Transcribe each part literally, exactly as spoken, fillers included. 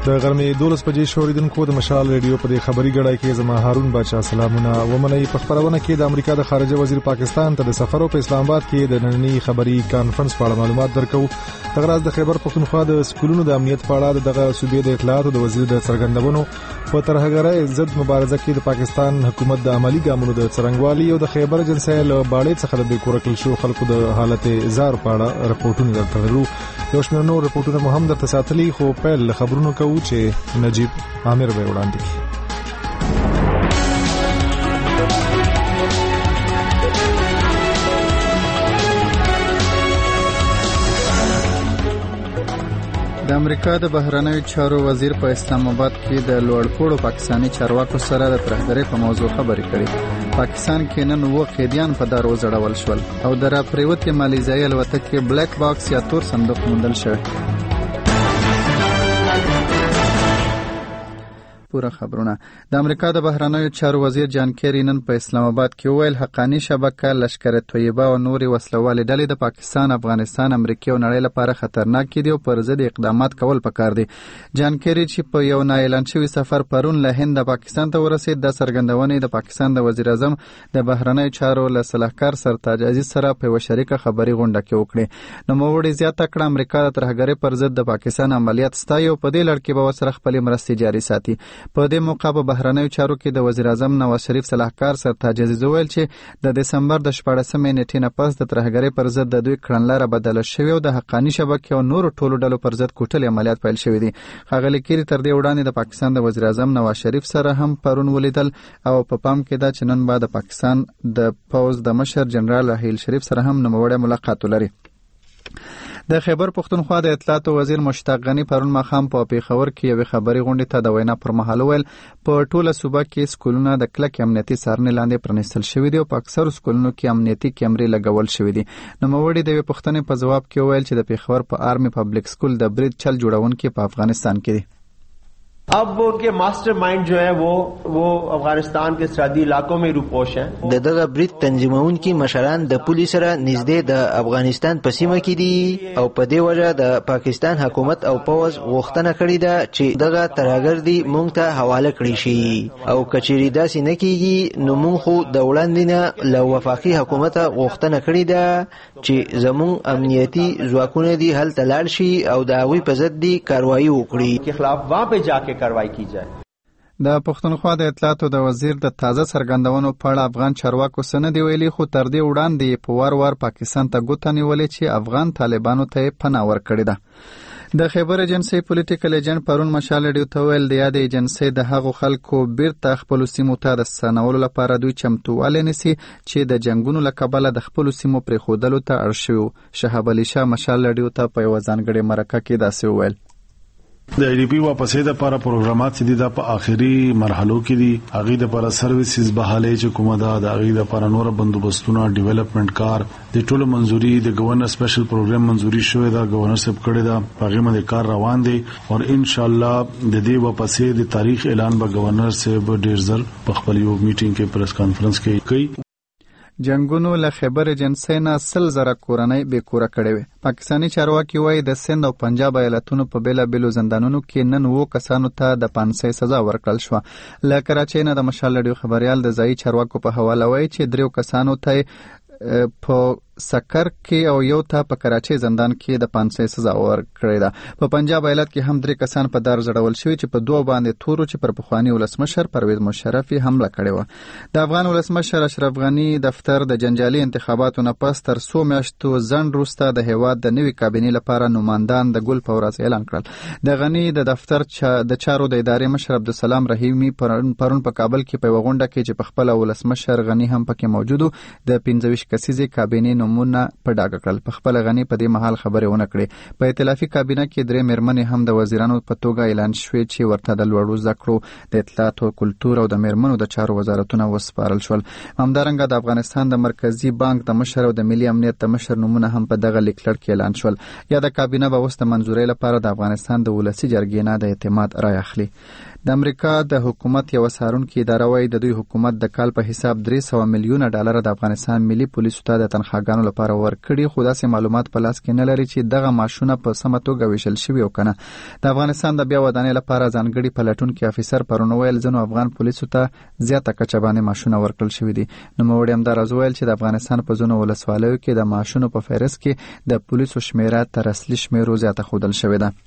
د غرمې دولس بجې شوریدونکو د مشال ریډیو په دې خبري غړای کې زما هارون بچا سلامونه ومني. په خبرونه کې د امریکا د خارجه وزیر پاکستان ته د سفر په اسلام آباد کې د نننی خبري کانفرنس په اړه معلومات درکو. دغه راز د خیبر پختونخوا د سکولونو د امنیت په اړه دغه صوبې د اطلاعات د وزیر د څرګندونو په ترهګرۍ ضد مبارزه کې د پاکستان حکومت د عملی ګامونو د څرنګوالي او د خیبر جنسي له باړې څخه د کورکل شو خلکو د حالت زار په اړه راپورټونه درکړل. یو شمېر نور راپورټونه مهم درته ساتلي خو پیل خبرونه کوو چې نجیب عامر به وړاندې کړي. د امریکا د بهرنیو چارو وزیر په اسلام آباد کې د لوړپوړو پاکستانی چارواکو سره د ترهګرۍ په موضوع خبرې کړې. پاکستان کې نن اووه قیدیان په دار وځړول شول او د راپریوتې مالیزیایي الوتکې بلیک باکس یا تور صندوق موندل شوی. پوره خبرونه. د امریکا د بهرنیو چارو وزیر جان کیری نن په اسلام آباد کې وویل حقانی شبکه لشکر طیبه او نوري وسلوالې ډلې د پاکستان، افغانستان، امریکا او نړۍ لپاره خطرناک دي او پر ضد اقدامات کول پکار دي. جان کیری چې په یو نااعلان شوی سفر پرون له هند پاکستان ته ورسید د سرګندونې د پاکستان د وزیر اعظم د بهرنیو چارو له صلاحکار سرتاج عزیز سره په یو شریکه خبري غونډه کې وکړه. نو موړي زیاته کړه امریکا د ترهګرۍ پر ضد د پاکستان عملیات ستایي او په دې لړ کې به وسره خپل مرستې جاري ساتي. په دې موقع په بهرنیو چارو کې د وزیر اعظم نواز شریف صلاحکار سرتاج عزیز وویل چې د دسمبر د شپاړسمې نیټې نه پس د ترهګرۍ پر ضد د دوی کړنلاره بدله شوې او د حقانی شبکې او نورو ټولو ډلو پر ضد کوټلې عملیات پیل شوې دي. ښاغلي کیری تر دې وړاندې د پاکستان د وزیر اعظم نواز شریف سره هم پرون ولیدل او په پام کې ده چې نن به د پاکستان د پوز د مشر جنرال راحیل شریف سره هم نوموړی ملاقات ولري. د خیبر پختونخوا د اطلاعات وزیر مشتاق غنی پرون ماښام په پیښور کې یوې خبري غونډې ته د وینا پر مهال ویل په ټوله صوبه کې سکولونه د کلک امنیتي څارنې لاندې پرانیستل شوي دي او په اکثرو سکولونو کې امنیتي کیمرې لګول شوي دي. نوموړي د یوې پوښتنې په ځواب کې ویل چې د پیښور په آرمي پبلک سکول د برید چل جوړونکي په افغانستان کې دي. अब वो उनके मास्टर माइंड जो है वो वो अफगानिस्तान के सरहदी इलाकों में रूपोश हैं. د دغه برید تنظیمونکي مشران د پولیس سره نږدې د افغانستان په سیمه کې دي او په دې وجه د پاکستان حکومت او پوز غوښتنه کړې ده چې دغه ترهګر دي مونږ ته حواله کړی شي او کچېری داسې نه کیږي نو مونږ خو د وړاندې نه له وفاقي حکومت غوښتنه کړې ده چې زمونږ امنیتي ځواکونه دي هلته لاړ شي او د هغوی په ضد دي کاروایي وکړي के खिलाफ वहां पे जाके कार्रवाई की जाए. د پښتونخوا د اطلاعاتو د وزیر د تازه څرګندونو په اړه افغان چارواکو څه نه دی ویلي خو تر دې وړاندې په وار وار پاکستان ته ګوته نیولې چې افغان طالبانو ته پناه ورکړې ده. د خیبر ایجنسی پولیټیکل ایجنټ پرون مشال ریډیو ته ویل د یاد ایجنسی د هغو خلکو بیرته خپل سیمو ته د ستنولو لپاره دوی چمتووالی نیسي چې د جنگونو له کبله د خپل سیمو پرېښودلو ته اړ شوي. شهاب علي شاه مشال ریډیو ته په یوه ځانګړې مرکه کې داسې وویل. د ای ډی پی واپسې د لپاره پروګرامات چې د په آخري مرحلو کې دي هغه د لپاره سرویسز بحالې چې کومه ده د هغه د لپاره نور بندوبستونه ډیولپمنٹ کار د ټولو منځوري د گورنر سپیشل پروګرام منځوري شوې ده گورنر صاحب کړی ده هغه باندې کار روان دي او ان شاء الله د دې واپسې د تاریخ اعلان به گورنر صاحب ډیر زر په خپل یو میټینګ کې پریس کانفرنس کې کوي. جنگونو له خیبر ایجنسی نه سل زره کورنۍ بې کوره کړې وې. پاکستاني چارواکي وایي د سند او پنجاب ایالتونو په بیلابیلو زندانونو کې نن اووه کسانو ته د پانسۍ سزا ورکړل شوه. له کراچۍ نه د مشال ریډیو خبریال د ځایي چارواکو په حواله وایي چې دریو کسانو ته په سکر کې او یو ته په کراچۍ زندان کې د پانسۍ سزا ورکړې ده. په پنجاب ایالت کې هم درې کسان په دار ځړول شوي چې په دوه باندې تورو چې پر پخواني ولسمشر پرویز مشرف حمله کړې وه. د افغان ولسمشر اشرف غني دفتر د جنجالي انتخاباتو نه پس تر څو میاشتو ځنډ وروسته د هیواد د نوي کابینې لپاره نوماندان د ګل په ورځ اعلان کړل. د غني د دفتر چا د چارو د ادارې مشر عبدالسلام رحیمي پرون په کابل کې په یوه غونډه کې چې په خپله ولسمشر غني هم پکې موجود و د پنځه ویشت کسیزې کابینې نومونه په ډاګه کړل. په خپل غني په دې مهال خبرې ونه کړې. په ائتلافي کابینه کې درې میرمنې هم د وزیرانو په توګه اعلان شوې چې ورته د لوړو زده کړو د اطلاعات او کلتور او د میرمنو د چارو وزارتونه وسپارل شول. همدارنګه د افغانستان د مرکزی بانک د مشر او د ملي امنیت د مشر نومونه هم په دغه لیکلړ کې اعلان شول. یا د کابینه به اوس د منظورۍ لپاره د افغانستان د ولسي جرګې نه د اعتماد رای اخلي. د امریکا د حکومت یو څارونکي اداره وايي د دوی حکومت د کال په حساب درې سوه میلیونه ډالر د افغانستان ملي پولیسو ته د تنخواګانو لپاره ورکړي، خو داسې معلومات په لاس کې نه لري چې دغه معاشونه په سمه توګه ویشل شوي او کنه. د افغانستان د بیا ودانۍ لپاره ځانګړي پلټونکي افیسر پرون ویل ځینو افغان پولیسو ته زیاته کچه باندې معاشونه ورکړل شوي دي. نوموړي همداراز ویل چې د افغانستان په ځینو ولسوالیو کې د معاشونو په فهرست کې د پولیسو شمیره تر اصلي شمیرو زیاته ښودل شوې ده.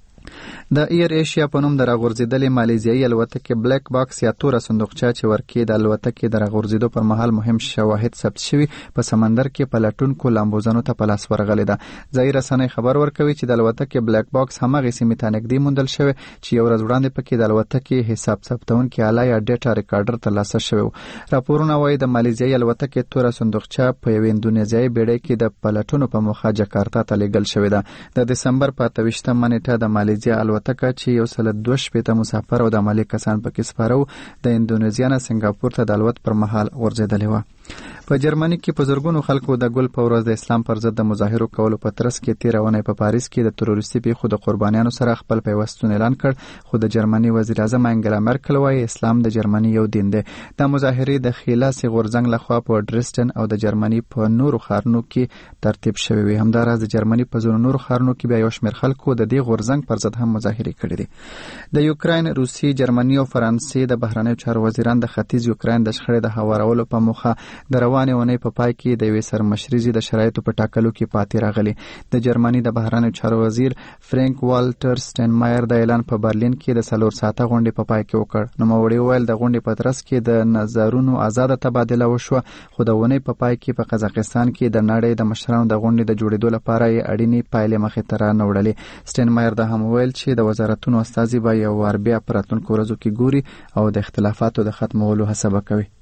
د ایر ایشیا په نوم د راغورځېدلې مالیزیایي الوتکې بلیک باکس یا توره صندوقچه چې ورکې د الوتکې د راغورځېدو پر مهال مهم شواهد ثبت شوي په سمندر کې پلټونکو لامبوزنو ته په لاس ورغلې ده. ځایي رسنۍ خبر ورکوي چې د الوتکې بلیک باکس همغې سیمې ته نږدې موندل شوی چې یو ورځ وړاندې پکې د الوتکې حساب ثبتونکي آله یا ډیټا ریکارډر ترلاسه شوی و. راپورونه وایي د مالیزیایي الوتکې توره صندوقچه په یوې اندونیزیایي بیړۍ کې د پلټونو په موخه جکارتا ته لیږل شوې ده. د دسمبر په اته ویشتمه نیټه د مالیزیا الوتکه چې یو سل دوه شپېته مسافر او د عملي کسان پکې سپاره وو د اندونیزیا نه سنگاپور ته د الوت پر مهال غورځېدلې وه. په جرمني کې په زرګونو خلکو د ګل په ورځ د اسلام پر ضد د مظاهرو کولو په ترڅ کې تېره اونۍ په پاریس کې د تروریستي پیښو د قربانیانو سره خپل پیوستون اعلان کړ، خو د جرمني وزیر اعظم انګلا مرکل وایي اسلام د جرمني یو دین دی. دا مظاهرې د خلاصې غورځنګ لخوا په ډریسټن او د جرمني په نورو ښارونو کې ترتیب شوې وي. همداراز د جرمني په ځینو نورو ښارونو کې بیا یو شمېر خلکو د دې غورځنګ پر ضد هم مظاهرې کړې دي. د یوکراین، روسیې، جرمني او فرانسې د بهرنیو چارو وزیران د ختیځ یوکراین د شخړې د هوارولو په موخه د روانې اونۍ په پای کې د یوې سرمشریزې د شرایطو په ټاکلو کې پاتې راغلي. د جرمني د بهرنیو چارو وزیر فرانک والټر سټینمایر د اعلان په برلین کې د څلور ساعته غونډې په پای کې وکړ. نوموړي وویل د غونډې په ترڅ کې د نظرونو آزاده تبادله وشوه، خو د اونۍ په پای کې په قزاقستان کې د نړۍ د مشرانو د غونډې د جوړېدو لپاره یې اړینې پایلې مخې ته را نه وړلې. سټینمایر دا هم وویل چې د وزارتونو استازي به یو وار بیا په راتلونکو ورځو کې ګوري او د اختلافاتو د ختمولو هڅه به کوي.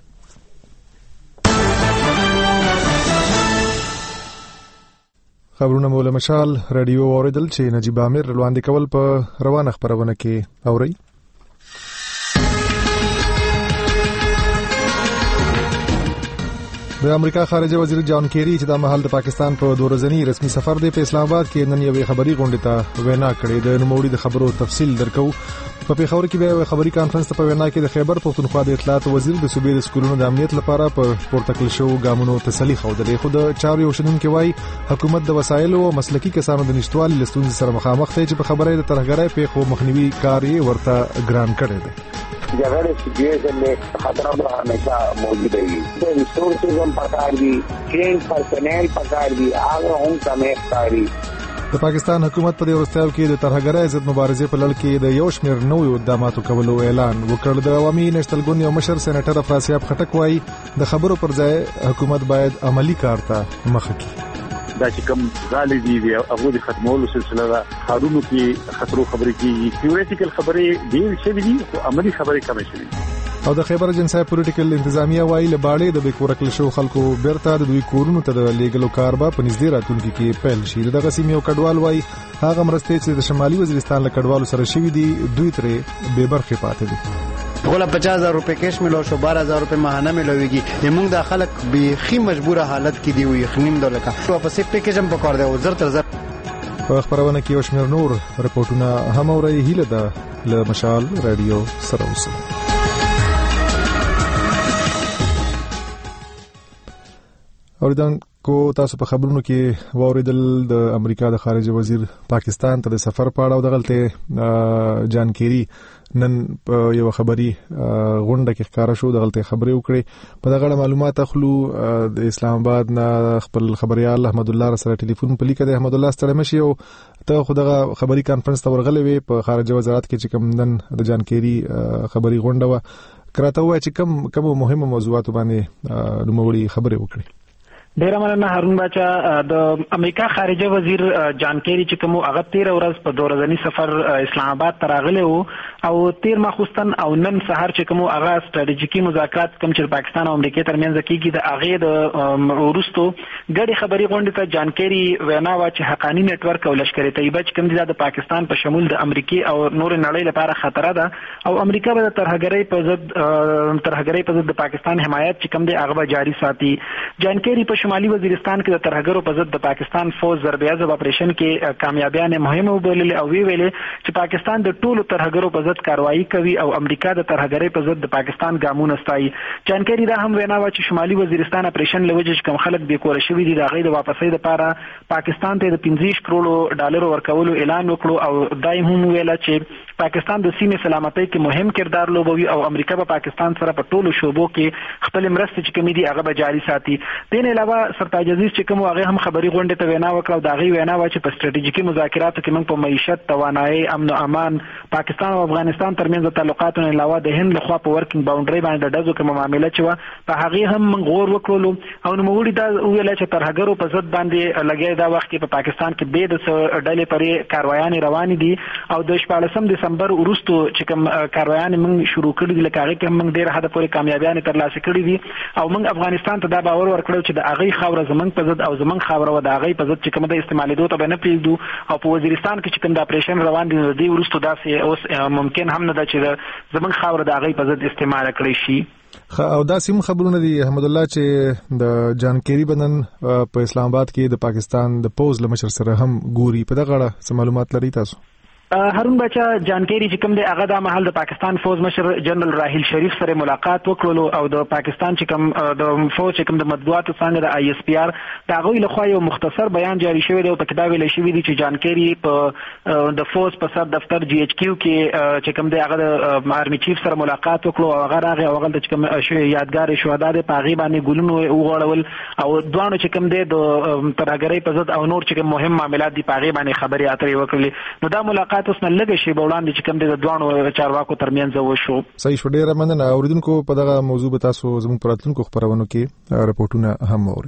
خبرونه مو له مشال رادیو اوریدل چې نجیب عامر وړاندې کول په روانه خبرونه کې اوري. د امریکا خارجه وزیر جان کیری چې د مهال د پاکستان په دوه ورځنی رسمي سفر دی په اسلام آباد کې نن یوې خبري غونډه ته وینا کړې. د نوموړي د خبرو تفصیل درکو. په پیښور کې به خبري کانفرنس ته په وینا کې د خیبر پښتونخوا د اطلاعات وزیر د صوبې د سکولونو د امنیت لپاره په پورته کړل شو ګامونو تسلی خوده. خو د چارو یو شنونکي وایي حکومت د وسایلو او مسلکي کسانو د نشټوالي لستون سره مخامخ دی چې په خبره د ترهګرۍ پیښو مخنیوي کار یې ورته ګران کړی دی. जगह सिचुएशन में खतरा तो हमेशा मौजूद रहेगी. तो रिसोर्सेज हम पकड़ दी, ट्रेन पर्सनल पकड़ दी, आगे हम कमेक्ट د پاکستان حکومت په دې ورستیاو کې د ترهګرۍ ضد مبارزې په لړ کې د یو شمېر نویو اقداماتو کولو اعلان وکړ. د عوامي نشتل ګوند یو مشر سېنیټر افراسیاب خټک وایي د خبرو پر ځای حکومت باید عملی کار ته مخه کړي. دا چې کوم غالي دي هغه د ختمولو سلسله ده. خارونو کې خطرو خبرې کیږي، تیوریټیکل خبرې ډېر شوي دي خو عملی خبرې کمې شوي دي. او د خیبر جنسای پولیټیکل انتظامیه وایي له باړې د بیکورکل شو خلکو بیرته د دوی کورونو ته د لیګلو کار به په نږدې راتلونکي کې پیل شي. دغه سیمې یو کډوال وایي هغه مرستې چې د شمالي وزیرستان له کډوالو سره شوي دي دوی ترې بې برخې پاتې دي. غولا پچاس هزار روپے کیش ملو شو، بارہ ہزار روپے ماہانہ ملويږي. زموږ د خلک بیخي مجبوره حالت کې دی وي خنیم دولکه واپس پیکیج هم پکار دی او زر تر زر. په خبرونه کې یو شمېر نور رپورټونه هم اوري. هیله ده له مشال رادیو سره اوسئ. اوریدونکو تاسو په خبرونو کې واوریدل د امریکا د خارجه وزیر پاکستان ته د سفر په اړه او دغلته جان کیری نن په یو خبري غونډه کې ښکارا شو دغلته خبرې وکړي. په دغه معلومات اخلو د اسلام آباد نه خپل خبريال احمد الله سره ټلیفون په لیکه د احمد الله ستړي مشي او ته خو دغه خبري کانفرنس ته ورغلې وي په خارجه وزارت کې چې کوم نن د جان کیری خبري غونډه و کراته وای چې کوم کوم مهمه موضوعات باندې نوموړي خبرې وکړي. ډیره مننه هارون باچا. د امریکا خارجه وزیر جان کیری چې کوم هغه تیر ورځ په دوه ورځنی سفر اسلام آباد ته راغلی وو او تیر ماخوستن او نن سهار چې کوم هغه ستراتیژیکي مذاکرات کوم چې پاکستان او امریکا ترمنځ کېږي د هغه د ورستو ګډې خبري غونډې ته جان کیری وینا وا چې حقانی نت ورک او لشکره طیبه چې کوم دي د پاکستان په شمول د امریکای او نور نړۍ لپاره خطر ده او امریکا به د ترهګرۍ په ضد ترهګرۍ په ضد د پاکستان حمایت چې کوم دی هغه جاری ساتي. جان کیری په شمالي وزیرستان کې د ترهګرو په ضد د پاکستان فوج ضربه عضب اپریشن کې کامیابیانه مهمه وبللې او وی ویلې چې پاکستان د ټولو ترهګرو په ضد کاروایی کوي او امریکا د ترهګرۍ په ضد د پاکستان ګامونه ستایي. جان کیری دا هم وینا و چې شمالي وزیرستان اپریشن لوجه کوم خلک به کور شوی دي د غي د واپسۍ لپاره پاکستان ته د پنځه کروڑ ډالر ورکولو اعلان وکړو او دایم هم ویل چې پاکستان د سیمې سلامتۍ کې مهم کردار لوبوي او امریکا په پاکستان سره په ټولو شوبو کې خپل مرستې چې کومې دي هغه به جاری ساتي. دین علاوه سرتاج عزیز چې کوم هغه هم خبري غونډه ته وینا وکړه او دا غي وینا و چې په ستراتیژیکي مذاکراتو کې موږ په معیشت، توانایي، امن او امان، پاکستان او افغانستان ترمنځ تعلقاتو علاوه د هند لخوا په ورکینګ باونډري باندې دغه کوم معاملې چې و په هغه هم موږ غور وکړو او نو موږ دا ویل چې ترهګرو په ضد باندې لګي دا وخت کې په پاکستان کې به د ډلې پرې کاروایان روان دي او د شپږم دسمبر وروسته چې کوم کاروایان موږ شروع کړي دي لکه هغه کې موږ ډېر حد پورې کامیابیان ترلاسه کړي دي او موږ افغانستان ته دا باور ورکړو چې د هغه خاور زمنګ په ضد او زمنګ خاور و د هغه په ضد چې کوم د استعمالېدو ته نه پریږدو او په وزیرستان کې چې کوم د اپریشن روان دي د وروسته داسې اوس ممکن هم نه ده چې زمنګ خاور د هغه په ضد استعمال کړي شي. او دا سیم خبرونه دي احمد الله چې د جان کیری بنن په اسلام آباد کې د پاکستان د پوز لمشر سره هم ګوري په دغه اړه معلومات لري تاسو؟ هارون بچا جان کیری چې کوم دی هغه د محل د پاکستان فوج مشر جنرال راحیل شریف سره ملاقات وکړلو او د پاکستان چې کوم د فوج چې کوم د مطبوعاتو څنګه د آی اس پی آر دا غوي له خوا یو مختصر بیان جاری شوی دی او په کتاب ویل شوی دی چې جان کیری په د فوج په صد دفتر جی ایچ کیو کې چې کوم دی هغه د آرمی چیف سره ملاقات وکړو او هغه راغی او هغه د کوم یادګار شهدا د پاغي باندې ګلونو وغوړول او دوانو چې کوم دی د ترهګرۍ په ضد او نور چې کوم مهم معاملات دی پاغي باندې خبري اترې وکړلې. نو دا ملاقات اوس نه لګی شي بولاندې چې کوم د دوانو چارواکو ترمنځ وشو. صحیح شو، ډیره مننه. اوریدونکو په دغه موضوع به تاسو زموږ پر راتلونکو خبرونو کې رپورټونه هم اورئ.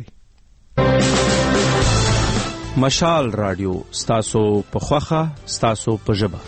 مشال رادیو ستاسو په خوخه ستاسو په ژبه.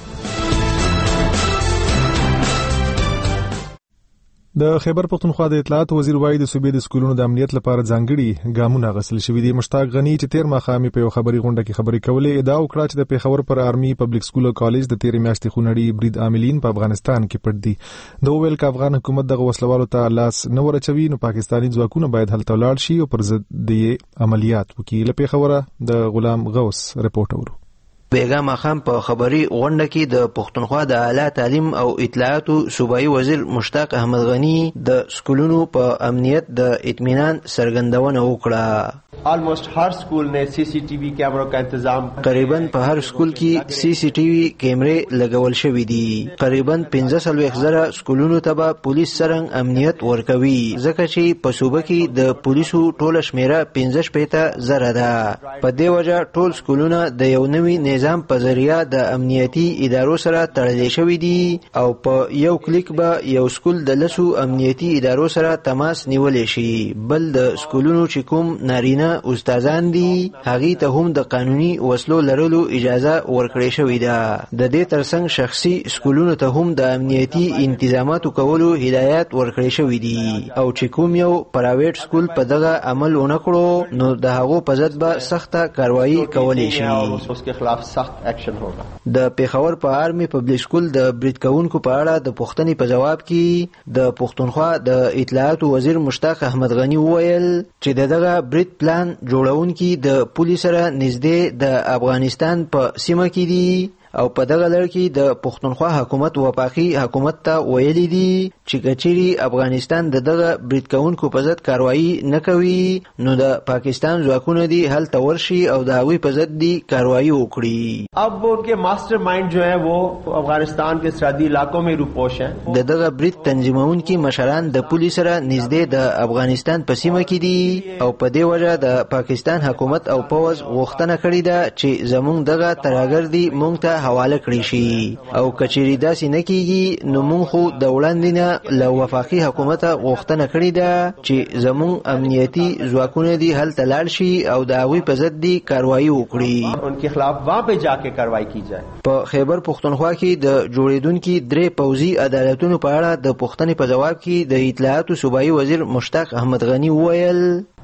د خیبر پختونخوا د اطلاعات وزیر وایي د صوبې د سکولونو د امنیت لپاره ځانګړي ګامونه غسل شوي دي. مشتاق غنی چې تیر ماښام په یو خبري غونډه کې خبرې کولې ادعا وکړه چې د پیښور پر آرمي پبلک سکول او کالج د تیر میاشتې خونړي برید عاملین په افغانستان کې پټ دي. د ویل ک افغان حکومت دغه وسلوالو ته لاس نه ورچوي نو پاکستاني ځواکونه باید هلته ولاړ شي او پر ضد د عملیات وکړي. له پیښوره د غلام غوث رپورټ اورو. بیګا مخام په خبري غونډه کې د پښتونخوا د اعلی تعلیم او اطلاعاتو صوبایي وزیر مشتاق احمد غنی د سکولونو په امنیت د اطمینان څرګندونه وکړه. آلموسٹ ہر سکول نے سی سی ٹی وی کیمروں کا انتظام قریباً په هر سکول کې سی سی ټي وي کیمرې لګول شوې دي. قریباً پنځه سلويخ زره سکولونو ته به پولیس څرنګ امنیت ورکوي ځکه چې په صوبه کې د پولیسو ټوله شمیره پنځه شپېته زره ده. په دې وجه ټول سکولونه د یو نوي نظام په ذریعہ د امنیتي ادارو سره تړلې شوي دي او په یو کلیک به یو سکول د لسو امنیتي ادارو سره تماس نیولې شي. بل د سکولونو چې کوم نارینه استادان دي هغه ته هم د قانوني وسلو لرلو اجازه ورکړې شوې ده. د دې ترڅنګ شخصي سکولونو ته هم د امنیتي انتظاماتو کولو هدایت ورکړې شوې دي او چې کوم یو پرایویټ سکول په دغه عمل ونکړو نو د هغو په ضد به سخته کاروایی کولې شي. اس کے خلاف سخت ایکشن ہوگا. د پیښور په آرمي پبلک سکول د برید کوونکو په اړه د پوښتنې په جواب کې د پښتونخوا د اطلاعاتو وزیر مشتاق احمد غنی وویل چې دغه برید پلان جوړونکي د پولیس سره نږدې د افغانستان په سیمه کې دي او په دغه لړ کې د پښتونخوا حکومت وفاقي حکومت ته ویلي دي چې کچيري افغانستان د دغه برید کوونکو په ضد کاروایی نه کوي نو د پاکستان ځواکونه دي هلته ورشي او د هغوی په ضد دي کاروایی وکړي. اب وہ ان کے ماسٹر مائنڈ جو ہیں وہ افغانستان کے سرحدی علاقوں میں روپوش ہیں. د دغه برید تنظیمونکي مشران د پولیس سره نږدې د افغانستان په سیمه کې دي او په دې وجه د پاکستان حکومت او پوز غوښتنه کړې ده چې زموږ دغه ترهګر دي موږ ته حواله کړی شي او کچيري داسې نه کیږي نو موږ خو د وړاندې نه له وفاقي حکومت غوښتنه کړې ده چې زموږ امنیتي ځواکونه دي هلته لاړ شي او د هغوی په ضد دي کاروایی وکړي. ان کے خلاف وہاں پہ جا کے کاروائی کی جائے. په خیبر پختونخوا کې د جوړیدونکو درې پوځي عدالتونو په اړه د پوښتنې په جواب کې د اطلاعاتو صوبایي وزیر مشتاق احمد غنی وویل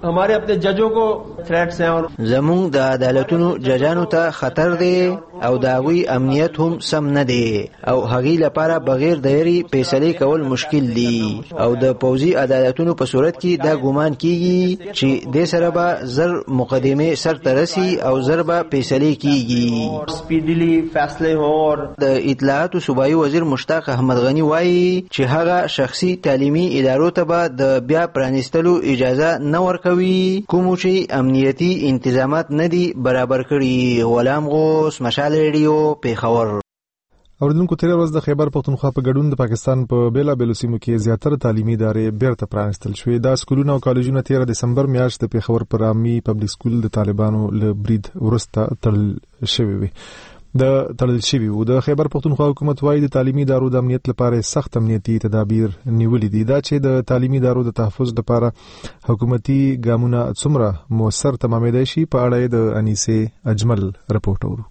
हमारे अपने जजों को थ्रेट्स हैं और زمون د عدالتونو ججانو ته خطر دی او داوی امنیت هم سم نه دی او هغې لپاره بغیر د یری فیصله کول مشکل دی او د پوزي عدالتونو په صورت کې دا ګومان کیږي چې د سره به زر مقدمه سر ترسي او زر به فیصله کیږي سپیډلی فیصله هو اور د اطلاعات صوبایي وزیر مشتاق احمد غنی وایي چې هغه شخصي تعلیمي ادارو ته به د بیا پرانستلو اجازه نه ورکوي کوم چې امنیتي انتظامات نه دي برابر کړي. غلام غوث، مشال ریډیو، پیښور. اوریدونکو تیر ورځ د خیبر پختونخوا په ګډون د پاکستان په بیلا بیلو سیمو کې زیاتره تعلیمي ادارې بیرته پرانستل شوې. دا سکولونه او کالجونه تیر دسمبر میاشت د پیښور پر عامي پبلک سکول د طالبانو له برید ورسته تړل شوی وي د تړل شوی وو. د خیبر پختونخوا حکومت وايي د تعلیمي ادارو د امنیت لپاره سخت امنیتي تدابیر نیولې دي. دا چې د تعلیمي ادارو د تحفظ لپاره حکومتي ګامونه څومره موثر تمامېدای شي په اړه د انیسه اجمل رپورټ اورو.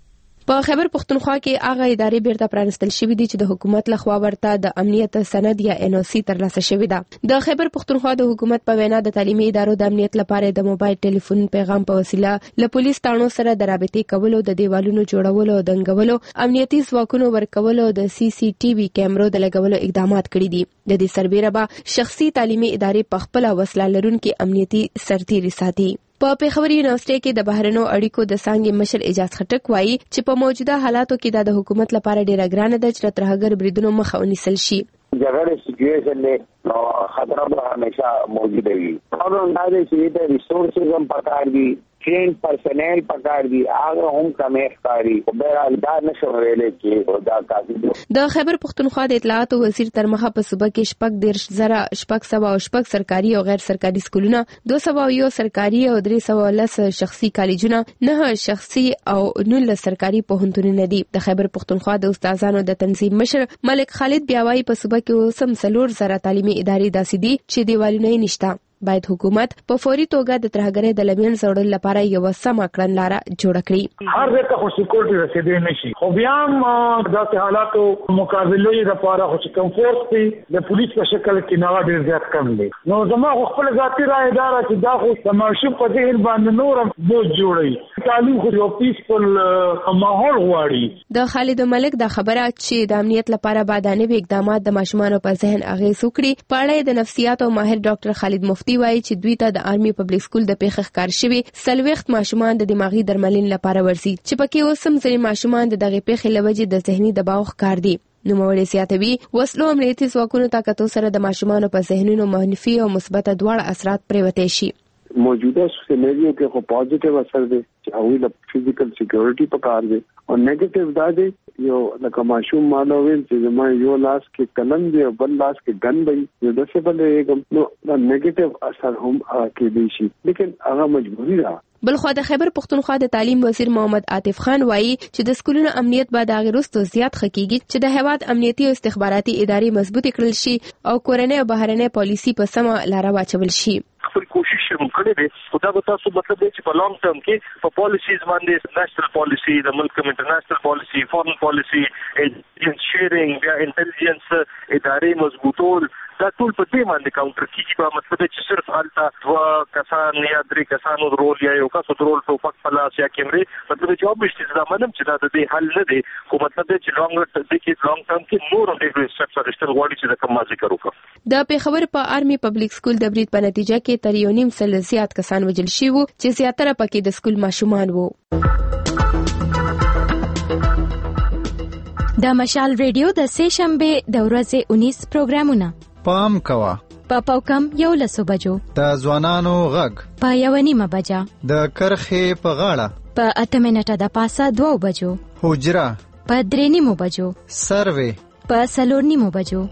په خیبر پختونخوا کې هغه ادارې بیرته پرانستل شوې دي چې د حکومت لخوا ورته د امنیت سند یا ان او سی ترلاسه شوې ده. د خیبر پختونخوا د حکومت په وینا د تعلیمي ادارو د امنیت لپاره د موبایل ټلیفون پیغام په وسیله له پولیس تانو سره د رابطې کولو، د دیوالونو جوړولو او دنګولو، امنیتي ځواکونو ورکولو، د سی سی ټي وي کیمرو د لګولو اقدامات کړي دي. د دې سربېره به شخصي تعلیمي ادارې په خپل وسله لرونکي امنیتي سرتیري ساتي. په پیښور یونیورسيټي کې د بهرنو اړیکو د څانګې مشر اجاز خټک وایي چې په موجوده حالاتو کې د حکومت لپاره ډیره ګرانه ده چې ترهګر بریدونو مخه ونیسل شي. جګړې سچويشن له خطر به همیشه موجود وي. اور اندازې چې د ریسورسز هم پکار دي، ټرین پرسنل پکار دي، هغه هم کمې ښکاري. بهرحال دا نشو ویلې چې دا کافي دي. د خیبر پختونخوا د اطلاعات وزیر تر مخه په صوبه کې شپږ دیرش زره شپږ سوه او شپږ سرکاري او غیر سرکاري سکولونه، دوه سوه یو سرکاري او درې سوه لس شخصي کالجونه، نه شخصي او نولس سرکاري پوهنتونونه دي. د خیبر پختونخوا د استادانو د تنظیم مشر ملک خالد بیاوای په صوبه کې اوسم څلور زره تعلیمي ادارې داسې دي چې دیوالونه یې نشته. باید حکومت په فوري توګه د ترهګرۍ د لمن زړول لپاره یو سم کړنلاره جوړ کړي. هر ځای ته خو سکیورټي رسیدې نشي، خو بیا هم داسې حالاتو مقابله لپاره خو چې کمفورټ دی د پولیس په شکل کې نه ډیر زیات کم دی. نو زما خو خپل ذاتي رائے دار چې دا خو د ماشوم په ذهن باندې نورم بوج جوړي. تعلیم خو یو پیسفل ماحول غواړي. د خالد ملک دا خبره چې د امنیت لپاره بادانه اقدامات د ماشومانو په ذهن اغیز وکړي په اړه د نفسیات او ماهر ډاکټر خالد مفتی وایي چې دوی ته د آرمي پبلک سکول د پیښه ښکار شوي څلوېښت ماشومان د دماغي درملنې لپاره ورځي چې پکې اوس هم ځینې ماشومان د دغې پیښې له وجې د ذهني دباو ښکار دي. نوموړی زیاتوي وسلو امنیتي ځواکونو طاقتو سره د ماشومانو په ذهنونو منفي او مثبت دواړه اثرات پرېوتی شي. موجوده سینریو کې خو پوزټیو اثر دی چې هغوی له فزیکل سکیورټي پکار دی او نیگیټیو دا دی یو لکه ماشوم مالو ویل چې زما یو لاس کې قلم دی او بل لاس کې ګن دی نو داسې بلې نو دا نیگیټیو اثر هم کېدی شي، لیکن هغه مجبوري ده. بلخوا د خیبر پختونخوا د تعلیم وزیر محمد عاطف خان وایي چې د سکولونو امنیت به د هغې وروسته زیات ښه کېږي چې د هېواد امنیتي او استخباراتي ادارې مضبوطې کړل شي او کورنۍ او بهرنۍ پالیسي په سمه لاره واچول شي. خپل کوشش شروع کړی دی خو دا به تاسو مطلب دی چې په لانګ ټرم کې په پالیسیز باندې نېشنل پالیسي، د ملک کوم انټرنیشنل پالیسي، فورن پالیسي، انټيليجنس شیرینګ، بیا انټيليجنس ادارې مضبوطول، دا ټول په دې باندې کاونټر کیږي. په مطلب چې صرف حالته دوه کسان یا درې کسانو رول یا یو کس رول ټوپک په لاس یا کیمرې مطلب چې اوبشتي دا منم چې دا د دې حل نه دی، خو مطلب چې لانګ ټرم کې لانګ ټرم کې نور ډېر سټپس اخیستل غواړي چې د کوم ما ذکر وکړم. د پیښور په آرمي پبلک سکول د برید په نتیجه کې تر یو نیم سل زیات کسان وژل شوي وو چې زیاتره پکې د سکول ماشومان وو. د مشال ریډیو د سه شنبه د ورځې انیس پروګرامونه پام کوا په پاوکم یو لسو بجو، د ځوانانو غږ په یو نیمه بجه، د کرخې په غاړه په اته منټه د پاسه دوه بجو، حجره په درې نیمو بجو، سروې په څلور نیمو بجو.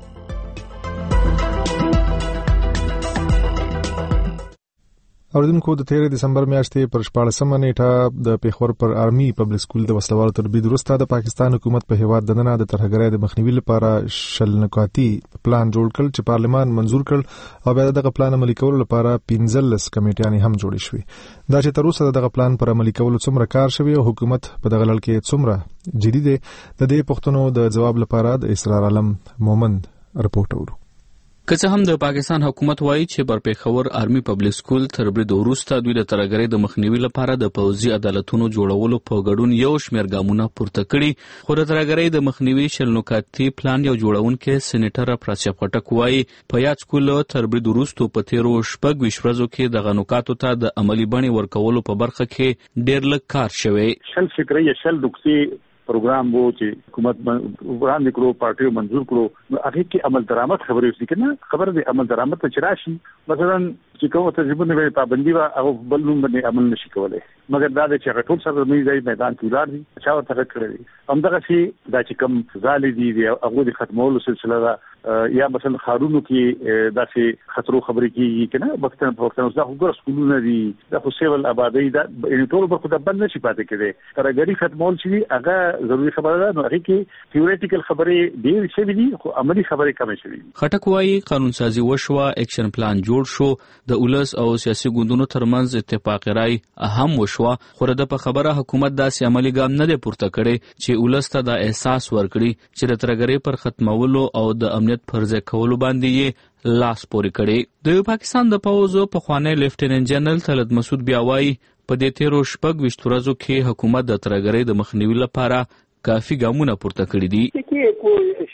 اوریدونکو د تیر دسمبر میاشتې پر شپاړسمه نیټه د پیښور پر آرمي پبلک سکول د وسلوالو تر برید وروسته د پاکستان حکومت په هیواد دننه د ترهګرۍ د مخنیوي لپاره شل نکاتي پلان جوړ کړ چې پارلمان منزور کړ او بیا دغه پلان عملي کولو لپاره پنځلس کمیټیانې هم جوړې شوې. دا چې تر اوسه دغه پلان پر عملي کولو څومره کار شوی او حکومت په دغه لړ کې څومره جدي دی، د دې پوښتنو د جواب لپاره د اسرار عالم مومند رپورټ اورو. که څه هم د پاکستان حکومت وایي چې پر پیښور آرمي پبلک سکول تر برید وروسته دوی د ترهګرۍ د مخنیوي لپاره د پوځي عدالتونو جوړولو په ګډون یو شمېر ګامونه پورته کړي، خو د ترهګرۍ د مخنیوي شل نکاتي پلان یو جوړونکی سېنیټر افراسیاب خټک وایي په یاد سکول تر برید وروسته په تیرو شپږ ویشت ورځو کې دغه نکاتو ته د عملي بڼې ورکولو په برخه کې ډېر لږ کار شوی. شل فکري یا شل نقطې پروګرام وو چې حکومت وړاندې کړو، پارټیو منظور کړو، نو هغه کې عمل درآمد خبرې وشي کنه. خبر دې عمل درآمد ته راشي، مثلا چې کومه تجربه نه پابندي وا او بل نوم باندې عمل نشي کولای، مګر دا چې هغه ټول سره مې ځای میدان کې ولار دي چا ورته کړی همدغه شي دا چې کوم زالي دي هغه د ختمولو سلسله دا یا مثلا خارونو کې داسې خطرو خبرې کیږي کنه وختن په وختن اوسه وګور سکولونه دي د سیول آبادی دا ټول برخه د بل نشي پاتې کېږي ترګری ختمول شي هغه ضروري خبره ده. نو هغه کې تھیوریټیکل خبرې ډېر شي دي خو عملی خبرې کم شي. خټک وايي قانون سازي وشوه، اکشن پلان جوړ شو، د ولس او سیاسي ګوندونو ترمنځ اتفاق رائے اهم وشوه، خو د په خبره حکومت داسې عملی ګام نه دی پورته کړی چې ولس ته د احساس ورکړي چې د ترګری پر ختمولو او د امنیت پر ځای کولو باندې یې لاس پورې کړي. د پاکستان د پوځ پخوانی لیفټیننټ جنرال طلعت مسعود بیا وايي په دې تیرو شپږ ویشت ورځو کې حکومت د ترګری د مخنیوي لپاره کافی ګامونه پورته کړي دي.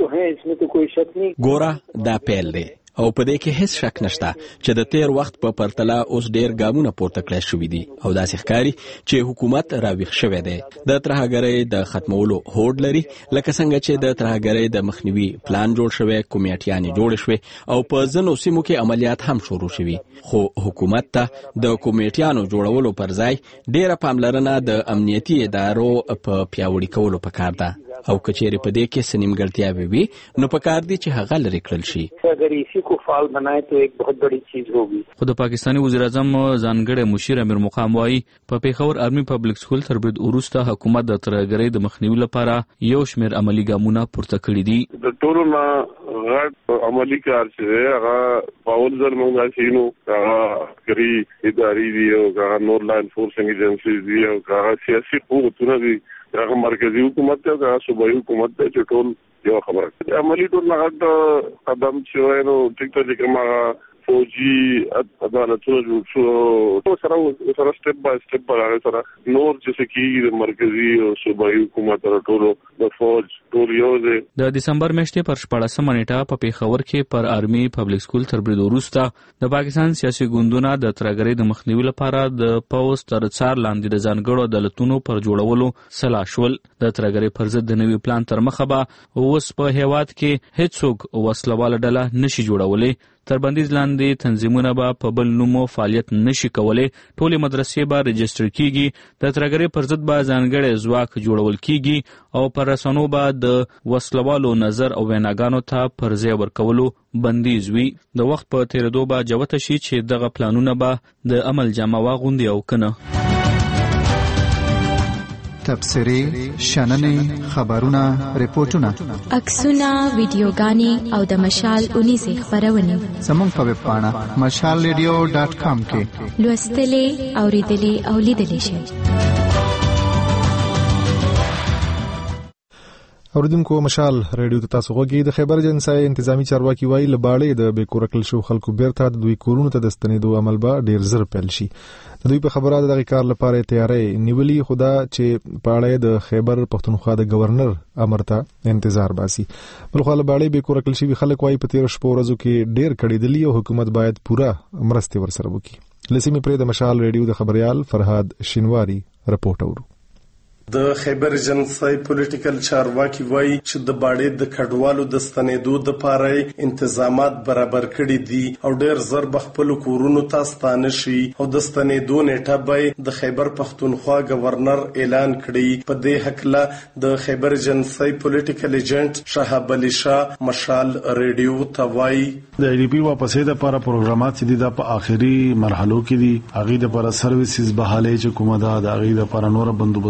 ګوره دا پیل دی او په دې کې هیڅ شک نشته چې د تیر وخت په پرتله اوس ډیر ګامونه پورته کړی شوي دي او داسې ښکاري چې حکومت راویښ شوی دی، د ترهګرۍ د ختمولو هوډ لري، لکه څنګه چې د ترهګرۍ د مخنیوي پلان جوړ شوی، کمیټیانې جوړې شوې او په ځینو سیمو کې عملیات هم شروع شوي، خو حکومت ته د کمیټیانو جوړولو پر ځای ډیره پاملرنه د امنیتي ادارو په پیاوړي کولو پکار ده او کچېرې په دې کې څه نیمګړتیاوې وي نو پکار دي چې هغه لرې کړل شي. اگر اسی کو فعال بنائے تو ایک بہت بڑی چیز ہوگی. خو د پاکستاني وزیر اعظم ځانګړی مشیر امیر مقام وايي په پیښور آرمي پبلک سکول تر برید وروسته حکومت د ترهګرۍ د مخنیوي لپاره یو شمېر عملي ګامونه پورته کړي دي. د ټولو نه غټ عملي کار چې هغه پاول زر موږ شینو هغه کری اداري دی او هغه نور لا انفورسینګ ایجنسیز دی او هغه سیاسي قوتونه دي، هغه مرکزی حکومت ته هغه صوبایي حکومت ته چې ټول یو خبره عملی ټول هغه قدم چې وایي نو ټیک ته چې کومه فوجي عدالتونه جوړ شو سره سره سټپ بای سټپ په هغه سره نور چې کیږي د مرکزی او صوبایي حکومت ټولو د فوج ټول یو دی. د دسمبر میاشتې پر شپاړسمه نیټه په پیښور کې پر آرمي پبلک سکول تر برید وروسته د پاکستان سیاسي ګوندونه د ترهګرۍ د مخنیوي لپاره د پوځ تر څار لاندې د ځانګړو عدالتونو پر جوړولو سلا شول. د ترهګرۍ پر ضد د نوي پلان تر مخه به اوس په هیواد کې هیڅوک وسلواله ډله نشي جوړولی، تر بندیز لاندې تنظیمونه به په بل نومو فعالیت نشي کولی، ټولې مدرسې به رجسټر کیږي، د ترهګرۍ پر ضد به ځانګړی ځواک جوړول کیږي او پر رسنو به د وسلوالو نظر او ویناګانو ته پر ځای ورکولو بندیز وي. د وخت په تیریدو به جوته شي چې دغه پلانونه به د عمل جامه واغوندي او کنه. تبصرې، شننې، خبرونه، ریپورتونه، عکسونه، ویډیوګانې او د مشال اونیزې خپرونې زموږ په ویب پاڼه مشال ریډیو ډاټ کام کې لوستلې، اوریدلې او لیدلې شئ. اوریدونکو مشال ریډیو ته تاسو غوږی د خیبر جنسای انتظامی چارواکي وایي لباړې د بیکورکل شو خلکو بیرته د دوی کورونو ته د ستنېدو عمل به ډیر زر پیل شي. د دوی په خبره د دغه کار لپاره تیارې نیولې، خدا چې پاړې د خیبر پښتونخوا د گورنر امر ته انتظار باسي. بلخو لباړې بیکورکل شي خلک وایي په تیر شپو ورځو کې ډیر کړي دي او حکومت باید پوره مرسته ورسره وکړي. لسمې پرې د مشال ریډیو د خبريال فرهاد شینواری رپورټ اورو. د خیبر جنسای پولیټیکل چارواکي وایي چې د باډې د کډوالو د ستنېدو د پاره انتظامات برابر کړي دي او ډېر زر بخپل کورونو ته ستانه شي او د ستنېدو نیټه به د خیبر پښتونخوا گورنر اعلان کړي. په دې حق د خیبر جنسای پولیټیکل ایجنټ شهاب علي شاه مشال ریډیو ته وایي د ای ډي پی واپسې د لپاره پروګرامات چې د په آخري مرحلو کې دي، هغه د لپاره سرویسز بحالې چې کومه ده، د هغه لپاره نور بندوبستونه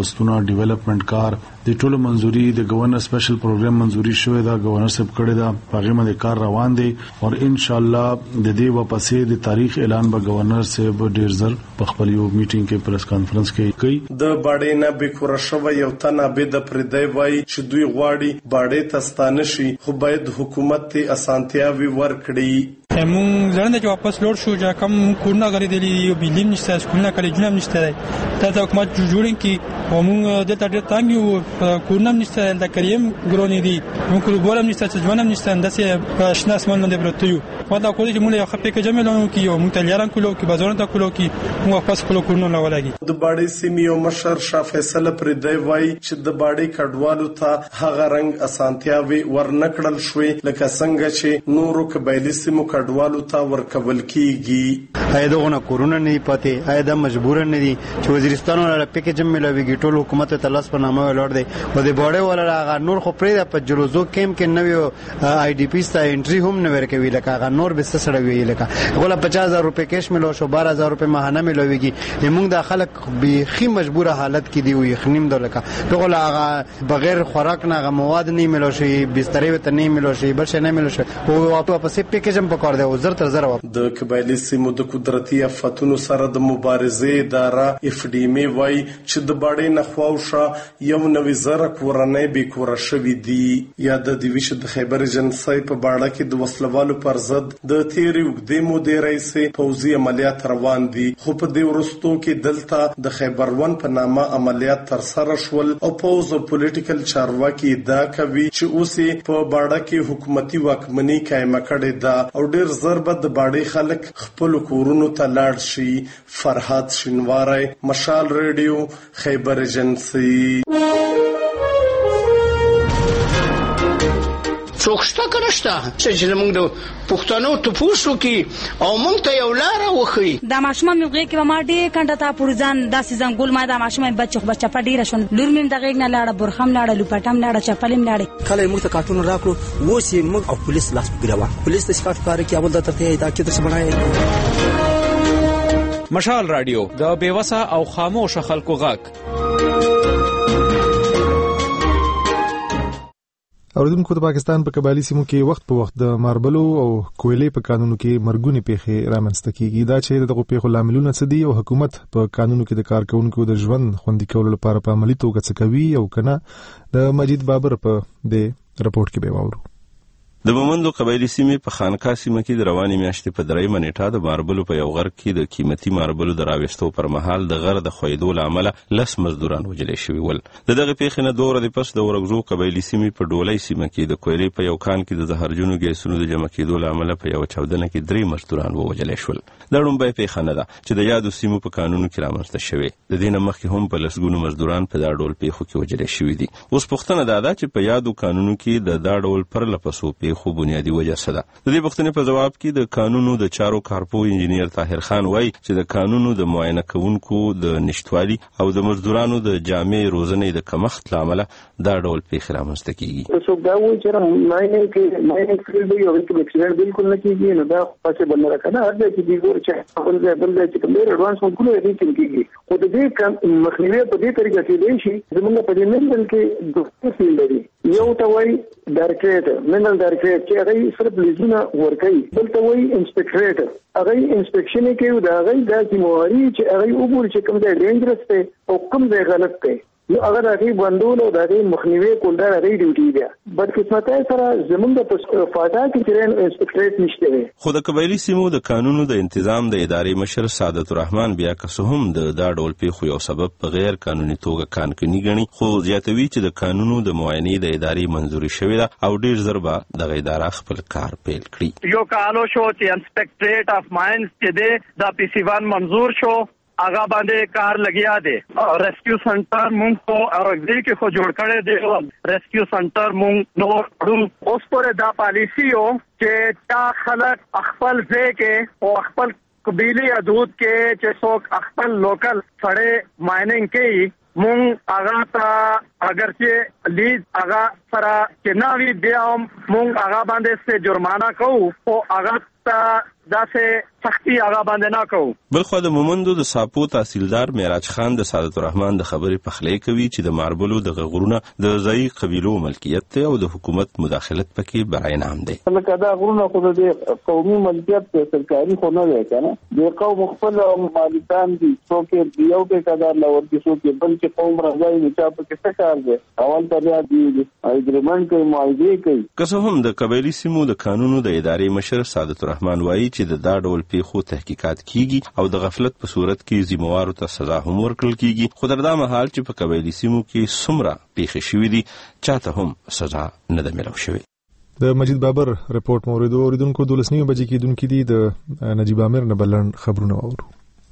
ډیولپمنٹ کار د ټولو منځوري د گورنر سپیشل پروګرام منځوري شوې ده گورنر صاحب کړی دا هغه باندې کار روان دی او ان شاء الله د دې واپسې د تاریخ اعلان به گورنر صاحب ډیر زر په خپل یو میټینګ کې پریس کانفرنس کې کوي. د باډې نه به کورشوه یو تنه به د پردی وای چې دوی غواړي باډې تستانه شي خو باید حکومت ته اسانتیاوي ورکړي. مون ځنه چې واپس لوړ شو چې کوم کورونه غړي دي یو بلیم نشته سکولونه کالجونه نشته دا ته حکومت جوړین کی او مون د تاریخ تانګ یو کورونه نشته د کریم ګرونی دي مون کول بولم نشته چې ځوانم نشته اندسه شناس من باندې برتیو ما دا کولی چې مون یو خپې کې جمع لونو کی یو مون تلیاران کولو کی بازار ته کولو کی مون واپس کولو کورونه لولګي. د باډې سیمې او مشر شاه فیصل پر دی وای چې د باډې کډوالو ته هغه رنګ اسانتیاوي ورنکړل شوې لکه څنګه چې نورو قبایلی سیمو کډوالو ته ورکول کیږي. اې دغه کورونه نه پاتې اې د مجبور نه دي چې وزیرستان ولا پیکیج ملويږي ټول حکومت ته لاس په نامه ولور دی او د باډې ولا هغه نور خو پرې په جلوزو کیمپ کې نوې آی ډی پی ستا انټری هم نه ورکوي لکه هغه نور به سره وی لکه غولا پچاس هزار روپے کیش ملو شو بارہ هزار روپے ماهانه ملويږي موږ د خلک به خي مجبوره حالت کې دی وي خنیم دلکه دغه هغه بغیر خوراک نه هغه مواد نه ملو شي بسترې ته نه ملو شي بل څه نه ملو شي او واپس پیکیج هم پکور دی وزر تر زره د قبایلی سیمو د قدرتي آفتونو سره د مبارزې اداره اف ډی ام وای چې د باډې نه خواوشه یو نوې زره کورنۍ به کور شوې دي یا د دیویش د خیبر جنسای په باډه کې د وسلوالو پر ضد د تیری وګدې مودې رئیس پوځي عملیات روان دي خو په دې ورستو کې دلته د خیبر ون په نامه عملیات تر سره شول او پوز او پولیټیکل چارواکي دا کوي چې اوسې په باډه کې حکومتي واکمنۍ قائم کړي ده او ډیر ضربه د باډې خلک خپل کورونو ته لاړ شي. فرحات شینواری مشال ریډیو خیبر ایجنسی. څوکشته کنهشته چې موږ د پښتنو ته پوښتنه کی او موږ ته یو لار وخی د ماشومه موږ کې ما ډېر کنده ته پورځان داسې ځنګول ما د ماشومه بچو بچا پډیره شون لور مم دغه نه لاړه برخم لاړه لوپټم لاړه چپلم لاړه کله موږ ته کارټون راکړو و سي موږ او پولیس لاس ګروا پولیس د شکایت کار کوي اول د ترته دا کې څه بنای. مشال رادیو د بیوسه او خاموش خلکو غاک. اوریدونکو د پاکستان په قبایلی سیمو کې وخت په وخت د ماربلو او کویلې په قانونو کې مرګونی پیښې رامنځته کیږي. دا چې دغه پیښو لاملونه څه دي او حکومت په قانونو کې د کارکونکو د ژوند خوندي کولو لپاره په عملي توګه څه کوي او کنه د مجید بابر په دې رپورت کې به وورو. د بمندو قبایلی سیمې په خانقاه سیمه کې د روانې میاشتې په درېیمه نیټه د ماربلو په یو غر کې د قیمتي ماربلو د راوستو پر مهال د غر د خویدو له امله لس مزدوران وژل شوي ول. د دغه پیښې نه دوه ورځې پس د ورغزو قبایلی سیمې په ډولۍ سیمه کې د کویلې په یو کان کې د زهرجنو ګیسونو د جمع کېدو له امله په یو چاودنه کې درې مزدوران ووژل شول. دا لومړی پیښه نه ده چې د یادو سیمو په قانونو کې رامنځته شوې. د دې نه مخکې هم په لسګونو مزدوران په دا ډول پیښو کې وژل شوي دي. اوس پوښتنه دا ده چې په یادو قانونو کې د دا ډول پرله پسو پیښو بنیادي وجه څه ده. د دې پوښتنې په جواب کې د قانونو د چارو کارپو انجینیر طاهر خان وایي چې د قانونو د معاینه کوونکو د نشټوالي او د مزدورانو د جامع روزنې د کمښت له امله دا ډول پیښې رامنځته کیږي. څوک دا وایي چې معاینه کې معاینه فیلډ یو کې اکسیډنټ بالکل نه کیږي نو دا پاسه بل نه راکنه هر ځای کې دی ګور چې خپل ځای بل ځای چې کوم ایڈوانس مونږ نه ریټینګ کیږي خو د دې مخنیوي په دې طریقه کې دی شي زموږ په دې منځل کې دوه فیلډ دي. یو ته وایي ډایریکټریټ منل ډایریکټریټ چې هغه صرف لیزونه ورکوي بل ته وایي انسپکټریټ هغه انسپکشن کوي دا هغه د ذمہواری چې هغه وګوري چې کوم ځای ډینجرس دی او کوم ځای غلط دی نو هغه راځي بندول او د مخنیوي کول دا راځي ډیوټي دی. بد قسمتای سره زمونږ په فاټا کې چې انسپکټریټ نشته دی. خو د قبایلی سیمو د قانونو د تنظیم د ادارې مشر سعادت الرحمن بیا که هم د دا ډول پیښو یو سبب په غیر قانوني توګه کانکني ګڼي خو زیاتوي چې د قانونو د معاینې د ادارې منځوري شوې ده او ډیر ضرر به د اداره خپل کار پیل کړي. یو کالو شو چې انسپکټریټ اف ماینز چې دی دا پی سی ون منظور شو آغا باندې کار لګیا دی. ریسکیو سنټر مونږ کو اورګزي کې خو جوړ کړی دی. ریسکیو سنټر مونږ نو کړو اوس پر دا پالیسی یو چې تا خلک خپل ځای کې او خپل قبيلي حدود کې چې څوک خپل لوکل سړی مایننګ کوي مونږ هغه ته اگر چې لیز هغه سره چې ناوی بیا مونږ هغه باندې څه جرمانه کوو او هغه ته دا څه سختي هغه باندې نه کوو. بلخو د مومندو د ساپو تحصیلدار معراج خان د سعادت الرحمن د خبرې پخلی کوي چې د ماربلو د غغورونه د ځایي قبیلو ملکیت ته او د حکومت مداخلت پکې برای نام دی. لکه دا غرونه خو د قومي ملکیت سرکاري خو نه دی کنه، د قوم خپل مالکان دي، څوک یو کې قدر لور دي، څوک بل چې قوم راځي نو چا پکې څه کار دی. اول ته بیا دی اګریمنټ کوي، معاهده کوي. که څه هم د قبایلی سیمو د قانونو د ادارې مشر سعادت الرحمن وایي چې د دا ډول پیښو تحقیقات کیږي او د غفلت په صورت کې ذمہوارو ته سزا هم ورکړل کیږي، خو تر دا مهال چې په قبایلی سیمو کې څومره پیښې شوې دي چاته هم سزا نه ده ملو شوې. د مجید بابر رپورټ موریدو اوریدونکو دولس نیمه بجې کېدونکې دي. د نجیب امیر نه بلن خبرونه اورو.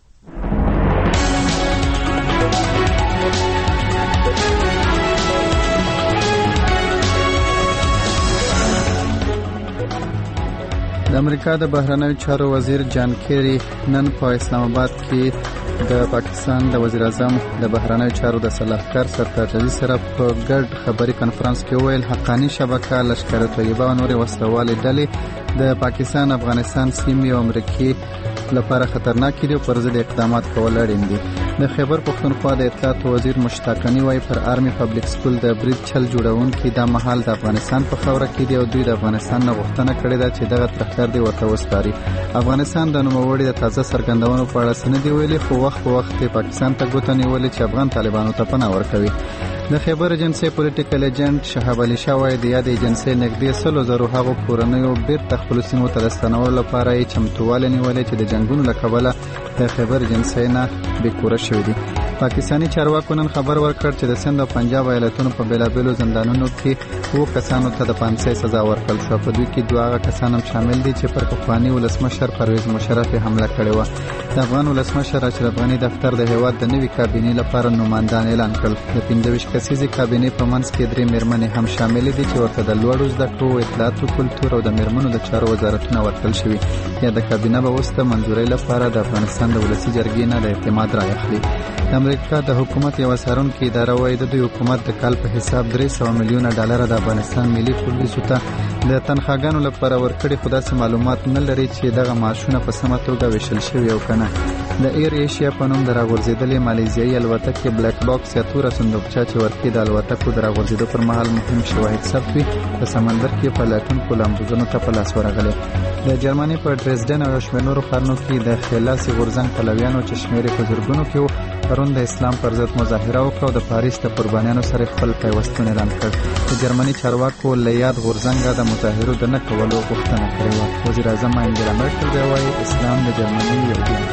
د امریکا د بهرنیو چارو وزیر جان کیری نن په اسلام آباد کې د پاکستان د وزیر اعظم د بهرنیو چارو د صلاحکار سردار عزیز سره په ګډ خبري کانفرنس کې ویل حقانی شبکه لشکره طیبه او نور وسلوالې ډلې د پاکستان، افغانستان سیمې او امریکا لپاره خطرناک دي او پر ضد اقدامات کول اړین دي. د خیبر پختونخوا د اطلاعات وزیر مشتاق غنی وايي پر آرمي پبلک سکول د برید چل جوړونکي د محل د افغانستان په خوره کې دي او دوی د افغانستان نه غوښتنه کړې ده چې دغه ترخکر دی ورته وسپاري. افغانستان د نوموړي د تازه څرګندونو په اړه سند دی ویلي، خو وخت په وخت پاکستان ته ګوته نیولې چې افغان طالبانو ته پناه ورکوي. د خیبر ایجنسی پولیټیکل ایجنټ شهاب علي شاه وايي د یاد ایجنسی نږدې سلو زرو هغو کورنیو بیرته خپلو سیمو ته د ستنولو لپاره یې چمتووالی نیولی چې د جنګونو له کبله د خیبر ایجنسی نه بېکوره شوي دي. پاکستاني چارواکو نن خبر ورکړ چې د سند او پنجاب ایالتونو په بېلابېلو زندانونو کې اووه کسانو ته د پانسۍ سزا ورکړل شوه. په دوی کې دوه هغه کسان هم شامل دي چې پر پخواني ولسمشر پرویز مشرف یې حمله کړې وه. د افغان ولسمشر اشرف غني دفتر د هیواد د نوي کابینې لپاره نوماندان اعلان کړل. د پنځه ویشت کسیزې کابینې په منځ کې درې مېرمنې هم شاملې دي چې ورته د لوړو زده کړو، اطلاعاتو، کلتور او د مېرمنو د چارو وزارتونه ورکړل شوي. یا د کابینه به اوس د منظورۍ لپاره د افغانستان د ولسي جرګې نه د اعتماد رایه اخلي. د امریکا د حکومت یوه څارونکې اداره وايي د دوی حکومت د کال په حساب درې سوه میلیونه ډالره د افغانستان ملي پولیسو ته د تنخواګانو لپاره ورکړي، خو داسې معلومات نه لري چې دغه معاشونه په سمه توګه ویشل شوي او که نه. د ایر ایشیا په نوم د راغورځېدلې مالیزیایي الوتکې بلیک باکس یا توره صندوقچه چې ورکې د الوتکو د راغورځېدو پر مهال مهم شواهد ثبت وي، په سمندر کې په لټونکو لامبوزونو ته په لاس ورغلی. د جرمني په ډریسډن او شمېر نورو ښارونو کې د خلاسي غورځنګ پلویانو چې شمېر یې په زرګونو کې و پرون د اسلام پر ضد مظاهره وکړه او د پاریس د قربانیانو سره خپل پیوستون اعلان کړ. د جرمني چارواکو له یاد غورځنګه د مظاهرو د نه کولو غوښتنه کړې وه. وزیر اعظم انګلا مرکل وايي اسلام د جرمني یو دین.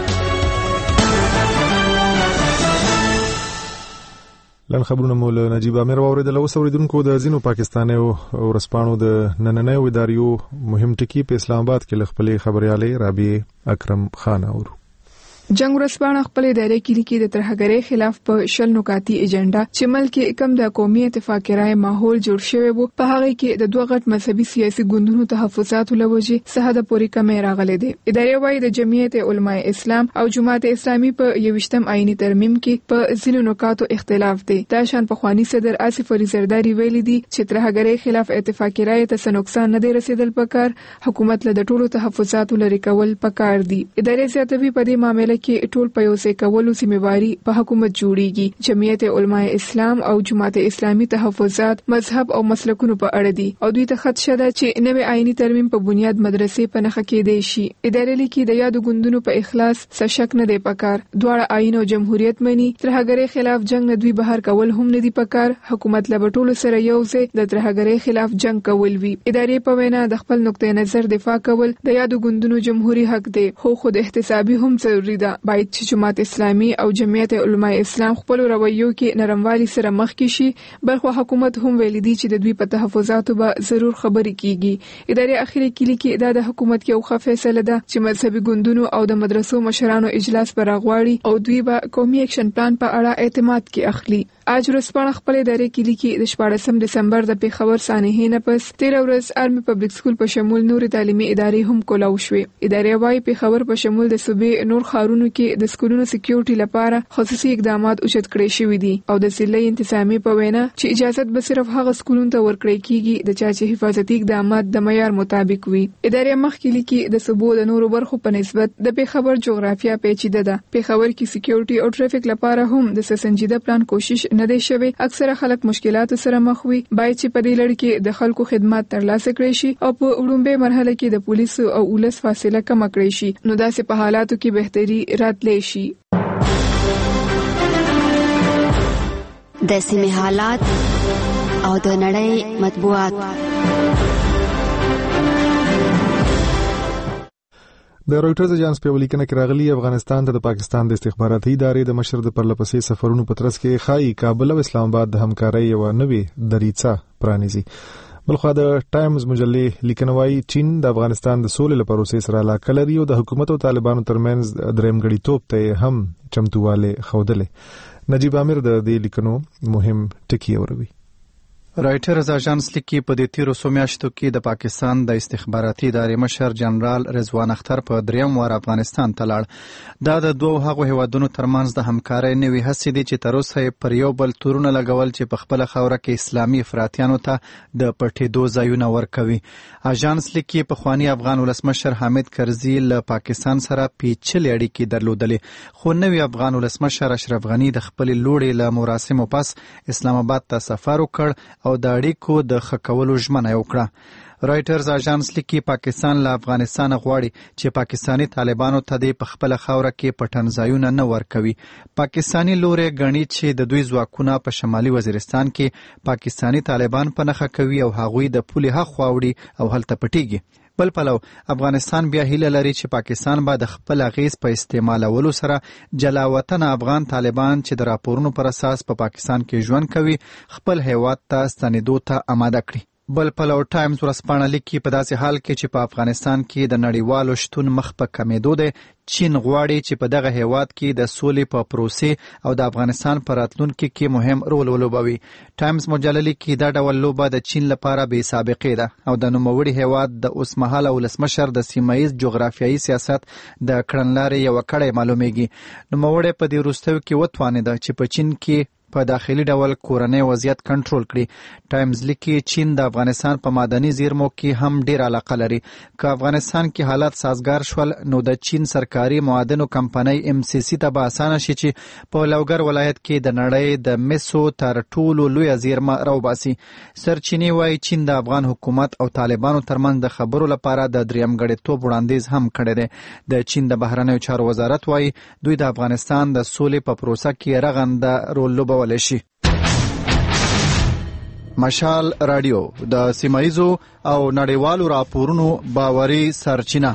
لن خبرونه مول نجیب امیر واوریدل. اوس اوریدونکو د ځینو پاکستاني او ورسپانو د نننیو اداریو مهم ټکی په اسلام آباد کې لخپلې خبريالې رابعه اکرم خان اورو. جنگ ورسپانه خپل ادارې کې لیکي د ترهګرۍ خلاف په شل نکاتی ایجنډا چې ملک کم د قومي اتفاق رائے ماحول جوړ شوی وو، په هغه کې د دوه غټ مذهبي سیاسي ګوندونو تحفظات لوجي سهاده پوری کمی راغلي دي. ادارې وايي د جمعیت علماء اسلام او جماعت اسلامي په یوشتم آئینی ترمیم کې په ځینو نکاتو اختلاف دی. دا شان په خواني صدر آصف علي زرداری ویلي دي چې ترهګرۍ خلاف اتفاق رائے ته نقصان نه دی رسیدل پکار، حکومت له د ټولو تحفظات لري کول پکار دي. ادارې زیاتوي په دې معاملې کې ټول په یو ځای کولو سیمهواري په حکومت جوړیږي. جمعیت علماء اسلام او جماعت اسلامي تحفظات مذهب او مسلکونو په اړه دي او دوی ته خدشه ده چې نوې آئینی ترمیم په بنیاد مدرسې په نخښه کې دی شي. ادارې لیکي د یادو ګوندونو په اخلاص څه شک نه دی پکار. دواړه آئین او جمهوریت مني، ترهګرۍ خلاف جنگ نه دوی بهر کول هم نه دی پکار. حکومت له ټولو سره یو ځای د ترهګرۍ خلاف جنگ کول وی. ادارې په وینا د خپل نقطه نظر دفاع کول د یادو ګوندونو جمهوریت حق دی، خو خود احتسابي هم ضروري ده. باید چې جماعت اسلامي او جمعیت علماء اسلام خپل رویو کې نرموالي سره مخ کې شي، بلخو حکومت هم ویلي دي چې د دوی په تحفظاتو به ضرور خبرې کیږي. ادارې اخیری کلی کې دا د حکومت کې یو فیصله ده چې مذهبي ګوندونو او د مدرسو مشرانو اجلاس پر راغواړي او دوی به قومي اکشن پلان په اړه اعتماد کې اخلي. اج ورځپاڼه خپل ادارې کې لیکي د شپاړسم دسمبر د پیښور سانحې نه پس تیر ورځ آرمي پبلک سکول په شمول نور تعلیمي ادارې هم کولاو شوې. ادارې وايي پیښور په شمول د صوبې نور ښارونو ښارونو کې د سکولونو سکیورټي لپاره خصوصي اقدامات اوچت کړي شوي دي او د سلې انتظامی په وینا چې اجازه به صرف هغه سکولونو ته ورکړي کیږي د چا چې حفاظتي اقدامات د معیار مطابق وي. ادارې مخکې لیکي د صوبو د نورو برخو په نسبت د پیښور جغرافیا پیچیده ده. پیښور کې سکیورټي او ټریفیک لپاره هم د سنجیده پلان کوشش نه دی شوی. اکثره خلک مشکلاتو سره مخ وي. باید چې په دې لړ کې د خلکو خدمات ترلاسه کړي شي او په وړاندې مرحله کې د پولیسو او ولس فاصله کم کړي شي. نو داسې په حالاتو کې بهتري راتلی شي. د سیمې حالات او د نړۍ مطبوعات. د رويټرز اجانس په ولیکنه کې راغلي افغانستان ته د پاکستان د استخباراتي ادارې د مشر د پرلپسې سفرونو په ترڅ کې خای کابل او اسلام آباد د همکارۍ یو نوې دریڅه پرانیزي. بلخو د ټایمز مجلې لیکنه وايي چین د افغانستان د سولې لپاره پروسې سره علاقه لري او د حکومت او طالبانو ترمنځ درېمګړی توپ ته هم چمتواله خوده. نجیب عامر د دې لیکنو مهم ټکی اوروي. رائټرز اژانس لیکي په دې تیرو څو میاشتو کې د پاکستان د استخباراتي ادارې مشر جنرال رضوان اختر په دریم وار افغانستان ته لاړ. دا د دوه هغو هیوادونو ترمنځ د همکارۍ نوې هڅې دي چې تر اوسه پر یو بل تورونه لګول چې په خپل خاوره کې اسلامي افراطیانو ته د پټېدو ځایونه ورکوي. اژانس لیکي په خواني افغان ولسمشر حامد کرزي له پاکستان سره پیچلې اړیکې درلودلې، خو نوی افغان ولسمشر اشرف غني د خپل لوړې له مراسمو پس اسلام آباد ته سفر وکړ او د اړیکو د ښه کولو ژمنه یې وکړه. رائټرز اژانس لیکي پاکستان له افغانستان غواړي چې پاکستانی طالبانو ته د په خپل خاوره کې پټنځایونه نه ورکوي. پاکستانی لوري غني چې د دوی ځواکونه په شمالي وزیرستان کې پاکستانی طالبان په نخښه کوي او هغوی د پولې حق خواوړي او هلته پټیږي. بل پلو افغانستان بیا هیله لري چې پاکستان به د خپل اغیز په استعمالولو سره جلا وطن افغان طالبان چې د راپورونو پر اساس په پا پاکستان کې ژوند کوي خپل هیواد ته ستنېدو ته آماده کړي. بل پلو ټایمز ورځپاڼه لیکي په داسې حال کې چې په افغانستان کې د نړیوالو شتون مخ په کمېدو دی، چین غواړي چې په دغه هیواد کې د سولې په پروسې او د افغانستان په راتلونکي کې مهم رول ولوبوي. ټایمز مجله لیکي دا ډول لوبه د چین لپاره بې سابقې ده او د نوموړي هیواد د اوسمهاله ولسمشر د سیمه‌ییز جغرافیایي سیاست د کړنلارې یوه کړۍ معلومیږي. نوموړی په دې وروستیو کې وتوانېده چې په چین کې په داخلي ډول کورنۍ وضعیت کنټرول کړي. ټایمز لیکي چین د افغانستان په معدني زیرمو کې هم ډیر علاقه لري. که افغانستان کې حالات سازگار شول نو د چین سرکاري معادنو کمپنۍ ام سی سی ته به اسانه شي چې په لوګر ولایت کې د نړۍ د مسو تر ټولو لوی زیرمه راوباسي. سرچینی وايي چین د افغان حکومت او طالبانو ترمنځ د خبرو لپاره د درېمګړیتوب وړاندیز هم کړی دی. د چین د بهرنیو چارو وزارت وايي دوی د افغانستان د سولې په پروسه کې رغنده رول لوبولی شي. مشال رادیو د سیمایزو او نړیوالو راپورونو باوري سرچینه.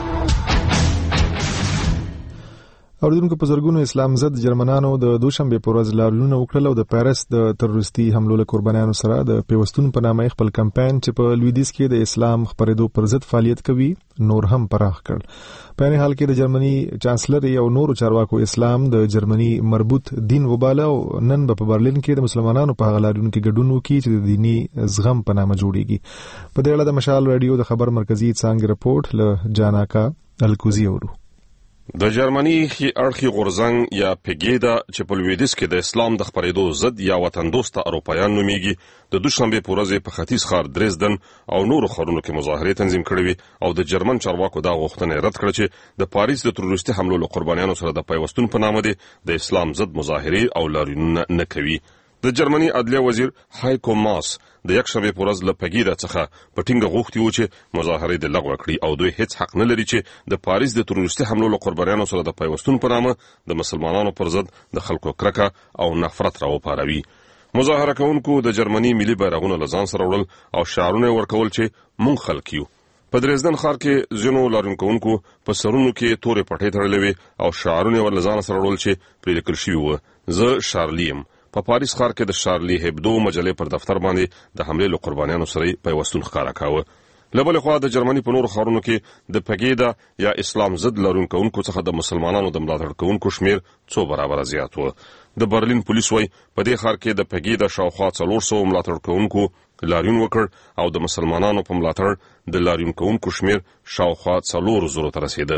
اوریدونکو په زرګونو اسلام ضد جرمنانو د دوشنبه په ورځ لاریونونه وکړل او د پاریس د تروریستي حملو له قربانیانو سره د پیوستون په نامه خپل کمپاین چې په لویدیځ کې د اسلام خپرېدو پر ضد فعالیت کوي نور هم پراخ کړ. په یعنی حال کې د جرمني چانسلر او نورو چارواکو اسلام د جرمني مربوط دین وباله او نن په برلین کې د مسلمانانو په غلاډونو کې ګډون وکړي چې د دینی زغم په نامه جوړیږي. په دې اړه د مشال رادیو د خبر مرکزی څنګه رپورت له جاناکا الکوزی اورو. د جرمني خي اړخي غورزنګ یا پګیدا چې په لویدیځ کې د اسلام د خپرېدو ضد یا وطن دوسته اروپایان نوميږي د دوشنبه په ورځ په ختیځ ښار درزدن او نورو ښارونو کې مظاهره تنظیم کړې وي او د جرمن چارواکو دا غوښتنه رد کړه چې د پاریس د تروریستي حملو له قربانیانو سره د پیوستون په نامه دي د اسلام ضد مظاهره او لاریونونه نه کوي. د جرمني عدلیه وزیر هایکو ماس د یکشنبه په ورځ له پګیدا څخه په ټینګه غوښتي و چې مظاهره د لغوه کړي او دوی هیڅ حق نه لري چې د پاریس د تروریستي حملو له قربانیانو سره د پیوستون په نامه د مسلمانانو پر ضد د خلکو کرکه او نفرت راوپاروي. مظاهره کوونکو د جرمني ملي بیرغونه لزان سره وړل او شعارونه ورکول چې مونږ خلک یو. په درزدن ښار کې ځینو لاریونکوونکو په سرونو کې تورې پټې تړلې وې او شعارونه ور لزان سره وړل چې پرې لیکل شوي و زه شارلیم. په پاریس ښار کې د شارلی هبدو مجلې پر دفتر باندې د حملې له قربانیانو سره پیوستون ښکارا کاوه. له بلې خوا د جرمني په نورو ښارونو کې د پګیدا یا اسلام ضد لاریونکوونکو څخه د مسلمانانو د ملاتړ کوونکو شمیر څو برابر زیات و. د برلین پولیس وايي په دې ښار کې د پګیدا شاوخوا څلور سوه ملاتړ کوونکو لاریون وکړ او د مسلمانانو په ملاتړ د لاریون کوونکو شمیر شاوخوا څلور زرو ته رسیده.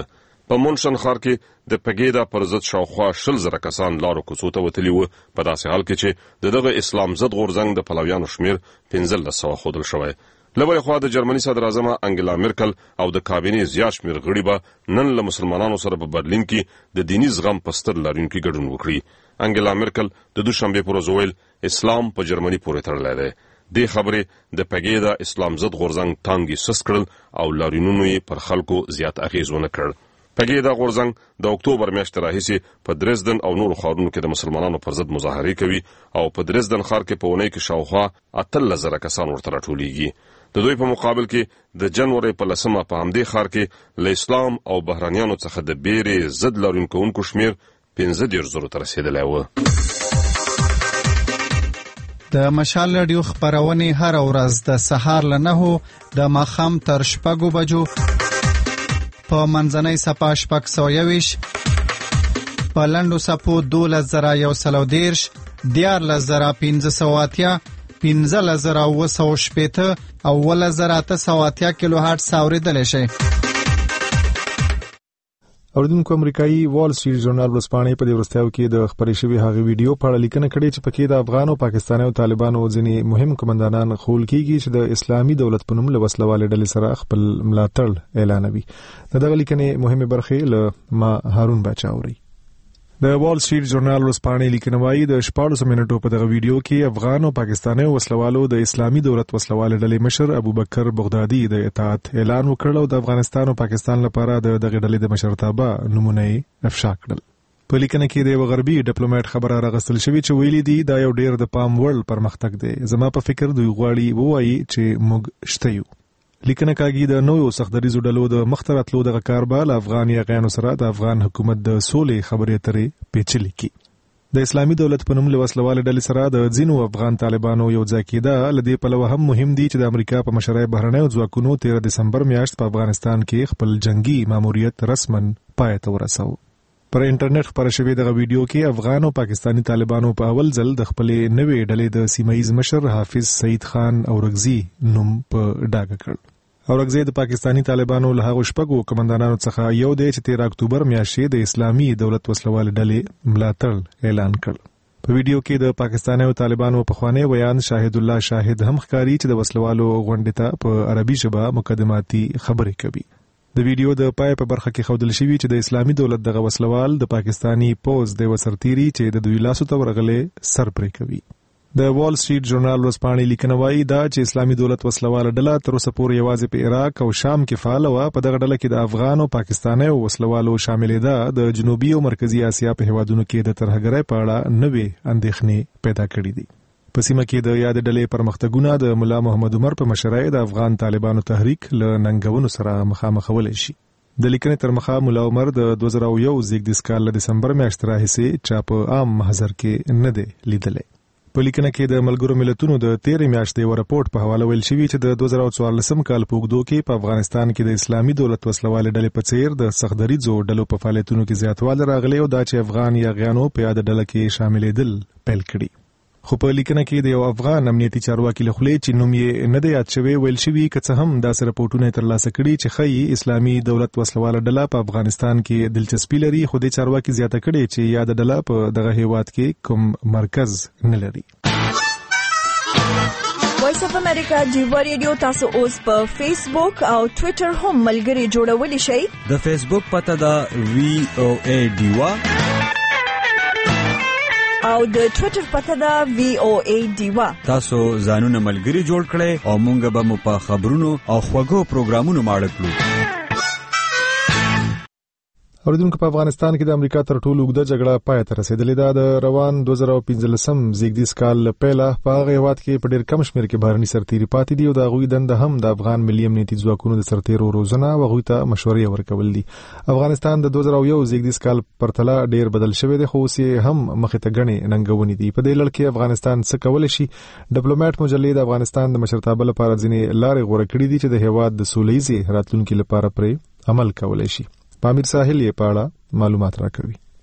په مونشن ښار کې د پګیدا پر ضد شاوخوا شل زره کسان لارو کوڅو ته وتلي وو، په داسې حال کې چې د دغه اسلام ضد غورځنګ د پلویانو شمیر پنځلس سوه ښودل شوی. له بلې خوا د جرمني صدر اعظمه انګلا مرکل او د کابینې زیات شمیر غړي به نن له مسلمانانو سره په برلین کې د دیني زغم په ستر لرونکي ګډون وکړي. انګلا مرکل د دوشنبه پر ورځ ویل اسلام په جرمني پورې تړلی دی. دې خبرې د پګیدا اسلام ضد غورځنګ تانګي سس کړل او لارینونو یې پر خلکو زیات اغیز ونه کړ. پګیدا غورځنګ د اکتوبر میاشتې راهیسې په درزدن او نورو ښارونو کې د مسلمانانو پر ضد مظاهرې کوي او په درزدن ښار کې په اونۍ کې شاوخوا اتلس زره کسان ورته راټولیږي. د دوی په مقابل کې د جنوري په لسمه په همدې ښار کې له اسلام او بهرانیانو څخه د بیرې ضد لارونکو شمیر پنځه دېرش زرو ته رسېدلی و. د مشال رادیو خبرونه هر ورځ د سهار له نهو د ماښام تر شپږو بجو په منځنۍ صفه شپږ سوه یویش، په لنډو صفو دولس زره یو سل او دېرش، دیارلس زره پنځه سوه اتیا، پنځلس زره اوه سوه شپېته او اوولس زره اته سوه اتیا کیلو هرټز اورېدلی شئ. اوریدونکو، امریکایي وال سټریټ ژورنال ورځپاڼې په دې وروستیاو کې د خپرې شوې هغې ویډیو په اړه لیکنه کړې چې پکې د افغان او پاکستاني او طالبانو ځینې مهم قمندانان خول کېږي چې د اسلامي دولت په نوم له وسلوالې ډلې سره خپل ملاتړ اعلانوي. د دغه لیکنې مهمې برخې له ما هارون باچا اوري. د وال سټریټ ژورنال ورځپاڼې لیکنه وايي د شپاړسو منټو په دغه ویډیو کې افغان او پاکستاني وسلوالو د اسلامي دولت وسلوالې ډلې مشر ابوبکر بغدادي د اطاعت اعلان وکړ او د افغانستان او پاکستان لپاره د دغه ډلې د مشرتابه نمونه افشا کړل. په لیکنه کې د یو غربي ډیپلوماټ خبره راغستل شوې چې ویلي دي دا یو ډیر د پام وړ پرمختګ دی. زما په فکر دوی غواړي ووایي چې موږ شته یو. لیکنه کاږي د نوو سختدریزو ډلو د مخته راتلو دغه کار به له افغان یاغیانو سره د افغان حکومت د سولې خبرې اترې پیچلې کړي. د اسلامي دولت په نوم له وسلوالې ډلې سره د ځینو افغان طالبانو یو ځای کېده له دې پلوه هم مهم دي چې د امریکا په مشرۍ بهرنیو ځواکونو تېره دسمبر میاشت په افغانستان کې خپل جنگي ماموریت رسماً پای ته ورساوه. پر انټرنیټ خبره شوې دغه ویډیو کې افغان او پاکستاني طالبانو په اول ځل د خپلې نوې ډلې د سیمایي مشر حافظ سعید خان اورغزي نوم په ډاګه کړ. اورغزي د پاکستاني طالبانو له هغو شپږو قمندانانو څخه یو دی چې تېره اکتوبر میاشتې د اسلامي دولت وسلوالې ډلې ملاتړ اعلان کړ. په ویډیو کې د پاکستاني او طالبانو پخوانی ویان شاهد الله شاهد هم ښکاري چې د وسلوالو غونډې ته په عربي ژبه مقدماتي خبرې کوي. د ویډیو د پای په برخه کې ښودل شوي چې د اسلامي دولت دغه وسلوال د پاکستاني پوز د وسرتيري چې د دوی لاسو ته ورغلي سر پرې کوي. د وال سټریټ ژورنال ورځپاڼې لیکنه وايي دا چې اسلامي دولت وسلواله ډله تر اوسه پورې یوازې په عراق او شام کې فعال وه. په دغه ډله کې د افغان او پاکستاني وسلوالو شاملېده د جنوبي او مرکزي اسیا په هیوادونو کې د ترهګرۍ په اړه نوې اندېښنې پیدا کړې دي. په سیمه کې د یاد ډلې پرمختګونه د ملا محمد عمر په مشرۍ د افغان طالبانو تحریک له ننګونو سره مخامخولی شي. د لیکنې تر مخه ملا عمر د دوه زره یو زیږدیز کال له دسمبر میاشتې راهیسې چا په عام محضر کې نه دی لیدلی. په لیکنه کې د ملګرو ملتونو د تیرې میاشتې یو راپورټ په حواله ویل شوي چې د دوه زره څوارلسم کال په اوږدو کې په افغانستان کې د اسلامي دولت وسلوالې ډلې په څیر د سختدریځو ډلو په فعالیتونو کې زیاتوالی راغلی او دا چې افغان یاغیانو په یاده ډله کې شاملېدل پیل کړي. خو په لیکنه کې د یو افغان امنیتي چارواکي له خولې چې نوم یې نه دی یاد شوی ویل شوي که څه هم داسې راپورټونه یې ترلاسه کړي چې ښایي اسلامي دولت وسلواله ډله په افغانستان کې دلچسپي لري، خو دې چارواکي زیاته کړې چې یاده ډله په دغه هیواد کې کوم مرکز نه لري. وایس اف امریکا ډیوا ریډیو تاسو اوس په فیسبوک او ټوئیټر هم ملګري جوړولی شئ. د فیسبوک پته ده وی او ای ډیوا او د ټوئیټر پته ده وی او ای ډیوا. تاسو ځانونه ملګري جوړ کړئ او مونږ به مو په خبرونو او خوږو پروګرامونو ماړه کړو. اوریدونکو، په افغانستان کې د امریکا تر ټولو اوږده جګړه پای ته رسېدلې ده. د روان دوه زره پنځلسم زیږدیز کال له پیله په هغه هېواد کې په ډېر کم شمېر کې بهرني سرتېري پاتې دي او د هغوی دنده هم د افغان ملي امنیتي ځواکونو د سرتېرو روزنه او هغوی ته مشورې ورکول دي. افغانستان د دوه زره یو زیږدیز کال پرتله ډېر بدل شوی دی، خو اوس یې هم مخې ته ګڼې ننګونې دي. په دې لړ کې افغانستان څه کولی شي؟ ډیپلوماټ مجلې د افغانستان د مشرتابه لپاره ځینې لارې غوره کړي دي چې د هېواد د سوله ییزې راتلونکي لپاره پرې عمل کولی شي. پامیر ساحل یې په اړه معلومات راکوي.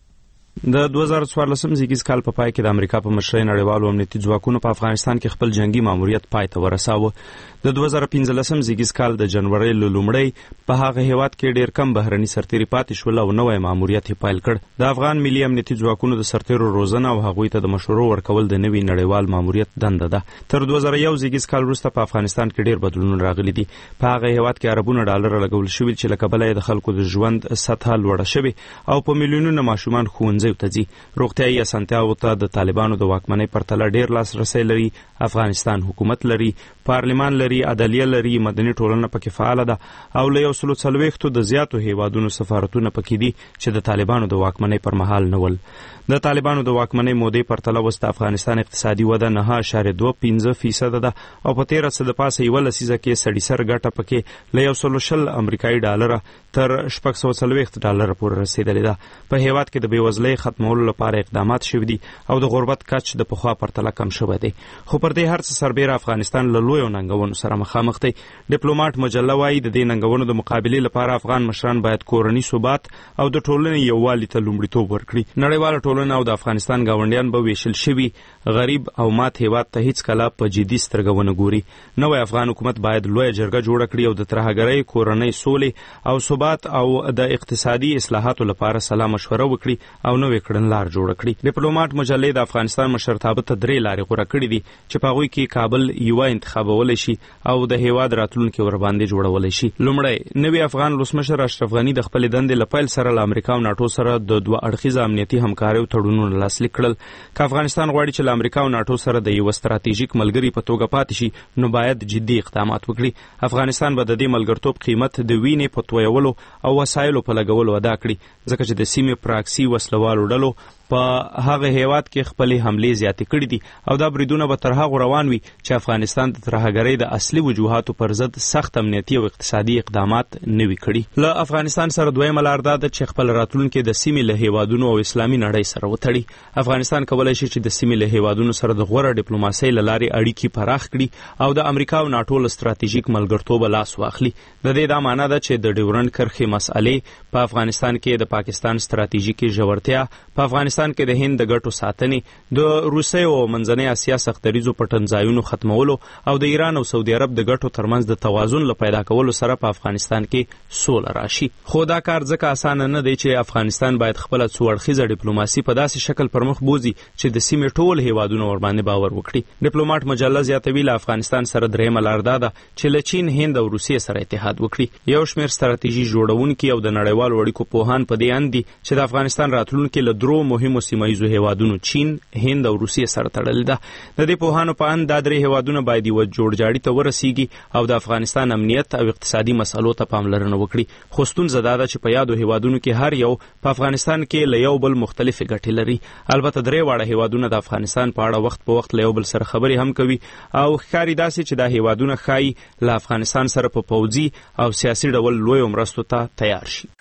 د دوه زره څوارلسم زیږیز کال په پای کې د امریکا په مشرۍ نړیوالو امنیتي ځواکونو په افغانستان کې خپل جنگي ماموریت پای ته ورساوه. د دوه زره پنځلسم زیږیز کال د جنوري له لومړۍ په هغه هیواد کې ډیر کم بهرني سرتیري پاتې شول او نوی ماموریت یې پیل کړ. د افغان ملي امنیتي ځواکونو د سرتیرو روزنه او هغوی ته د مشورو ورکول د نوي نړیوال ماموریت دنده ده. تر دوه زره یو زیږیز کال وروسته په افغانستان کې ډیر بدلونونه راغلي دي. په هغه هیواد کې اربونه ډالر لګول شوي چې له کبله د خلکو د ژوند سطح لوړه شوې او په میلیونونو ماشومان ښوونځیو ته ځي. روغتیايي اسانتیاوو ته د طالبانو د واکمنۍ پرتله ډیر لاسرسی لري. افغانستان حکومت لري، پارلمان لري، عدلیه لري، مدني ټولنه پکې فعاله ده او له یو سلو څلوېښتو د زیاتو هیوادونو سفارتونه پکې دي چې د طالبانو د واکمنۍ پر مهال نه ول. د طالبانو د واکمنۍ مودې پرتله اوس د افغانستان اقتصادي وده نه اشاریه دوه پنځه فیصده ده او په تیره څه د پاسه یوه لسیزه کې سړي سر ګټه پکې له یو سلو شل امریکایي ډالره تر شپږ سوه څلوېښت ډالره پورې رسېدلې ده. په هیواد کې د بېوزلۍ ختمولو لپاره اقدامات شوي دي او د غربت کچ د پخوا پرتله کم شوی دی. خو پر دې هر څه سربیره افغانستان له لویو ننګونو سره مخامخ دی. ډیپلوماټ مجله وایي د دې ننګونو د مقابلې لپاره افغان مشران باید کورني ثبات او د ټولنې یووالي ته لومړیتوب ورکړي. نړیواله ټولنه او د افغانستان ګاونډیان به ویشل شوي غریب او مات هیواد ته هیڅ کله په جدي سترګه ونه ګوري. نوی افغان حکومت باید لویه جرګه جوړه کړي او د ترهګرۍ، کورنۍ سولې او ثبات او د اقتصادي اصلاحاتو لپاره سلا مشوره وکړي او نوې کړنلار جوړه کړي. ډیپلوماټ مجلې د افغانستان مشرتابه ته درې لارې غوره کړي دي چې په هغوی کې کابل یوه انتخابولی شي او د هیواد راتلونکی ورباندې جوړولی شي. لومړی، نوي افغان ولسمشر اشرف غني د خپلې دندې له پیل سره له امریکا او ناټو سره د دوه اړخیزه امنیتي همکاریو تړونونه لاسلیک کړل. که افغانستان غواړي چې له امریکا او ناټو سره د یوه ستراتیژیک ملګري په توګه پاتې شي نو باید جدي اقدامات وکړي. افغانستان به د دې ملګرتوب قیمت د وینې په تویولو او وسایلو په لګولو ادا کړي، ځکه چې د سیمې پراکسي وسلوالو ډلو په هغه هیواد کې خپلې حملې زیاتې کړي دي او دا بریدونه به تر هغو روان وي چې افغانستان د ترهګرۍ د اصلي وجوهاتو پر ضد سخت امنیتي او اقتصادي اقدامات نه وي کړي. له افغانستان سره دویمه لار دا ده چې خپل راتلونکی د سیمې له هیوادونو او اسلامي نړۍ سره وتړي. افغانستان کولی شي چې د سیمې له هیوادونو سره د غوره ډیپلوماسۍ له لارې اړیکې پراخ کړي او د امریکا او ناټو له ستراتیژیک ملګرتوبه لاس واخلي. د دې دا معنا ده چې د ډیورنډ کرښې مسئلې په افغانستان کې د پاکستان ستراتیژیکي ژورتیا، په افغانستان کې د هند د ګټو ساتنې، د روسیې او منځنۍ اسیا سختدریزو پټنځایونو ختمولو او د ایران او سعودي عرب د ګټو ترمنځ د توازن له پیدا کولو سره په افغانستان کې سوله راشي. خو دا کار ځکه اسانه نه دی چې افغانستان باید خپله څو اړخیزه ډیپلوماسي په داسې شکل پر مخ بوځي چې د سیمې ټول هیوادونه ورباندې باور وکړي. ډیپلوماټ مجله زیاتوي له افغانستان سره درېیمه لار دا ده چې له چین، هند او روسیې سره اتحاد وکړي. یو شمېر ستراتیژي جوړونکي او د نړیوالو اړیکو پوهان په دې اند دي چې د افغانستان راتلونکي له درو مهمو سیمه ییزو هیوادونو چین، هند او روسیې سره تړلې ده. د دې پوهانو په اند دا درې هیوادونه باید یوه جوړجاړي ته ورسیږي او د افغانستان امنیت او اقتصادي مسلو ته پاملرنه وکړي. خو ستونزه دا ده چې په یادو هیوادونو کې هر یو په افغانستان کې له یو بل مختلفې ګټې لري. البته درې واړه هیوادونه د افغانستان په اړه وخت په وخت له یو بل سره خبرې هم کوي او ښکاري داسې چې دا هیوادونه ښایي له افغانستان سره په پوځي او سیاسي ډول لویو مرستو ته تیار شي.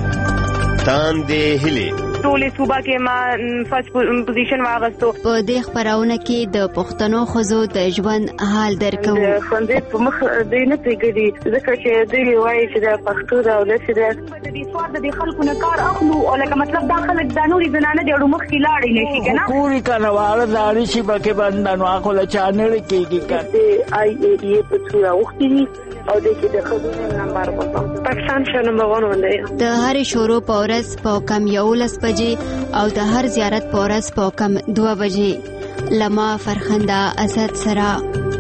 تاندې هیلې ټولې صوبه کې ما فرست پوزیشن واغستو. په دې خبرونه کې د پښتنو ښځو د ژوند حال درکو. خوندې په مخ دوی نه پرېږدي ځکه چې دوی وایي چې د پښتو د داسې ده د دې سوار د دې خلکو نه کار اخلو او لکه مطلب دا خلک دا نورې زنانه د اړو مخکې لاړې نه شي که نه کورې که نه واړه زاړه شي پکې بندانو اخله چا نړې کېږي که د آی ای ای په څو راوښتي دي او د کې د ښځو نمبر په پاکستان شه نمبر ون ولري. د هرې شروع په ورځ په کم یولس بجې او د هر زیارت په ورځ په کم دوه بجې لما فرخنده اسد سره.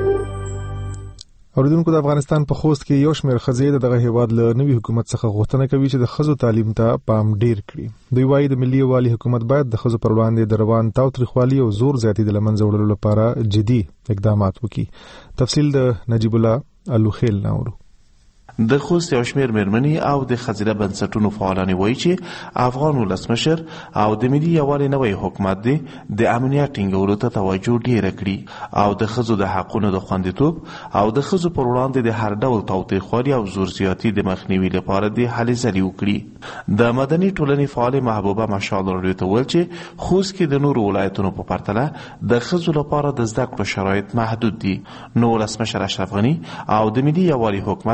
اوریدونکو، د افغانستان په خوست کې یو شمېر ښځې د دغه هیواد له نوي حکومت څخه غوښتنه کوي چې د ښځو تعلیم ته پام ډیر کړي. دوی وایي د ملي یووالي حکومت باید د ښځو پر وړاندې د روان تاوتریخوالي او زور زیاتي د له منځه وړلو لپاره جدي اقدامات وکړي. تفصیل د نجیب الله الوخیل ناورو. د خوست یو شمېر مېرمنې او د ښځینه بنسټونو فعالانې وایي چې افغان ولسمشر او د ملي یووالي نوی حکومت دی د امنیت ټینګولو ته توجه ډیره کړي او د ښځو د حقونو د خوندیتوب او د ښځو پر وړاندې د هر ډول تاوتریخوالي او زور زیاتي د مخنیوي لپاره د هلې ځلې وکړي. د مدني ټولنې فعالې محبوبه مشال راډیو ته وویل چې خوست کې د نورو ولایتونو په پرتله د ښځو لپاره د زده کړو شرایط محدود دي. نو ولسمشر اشرف غني او د ملي یووالي حکومت باید په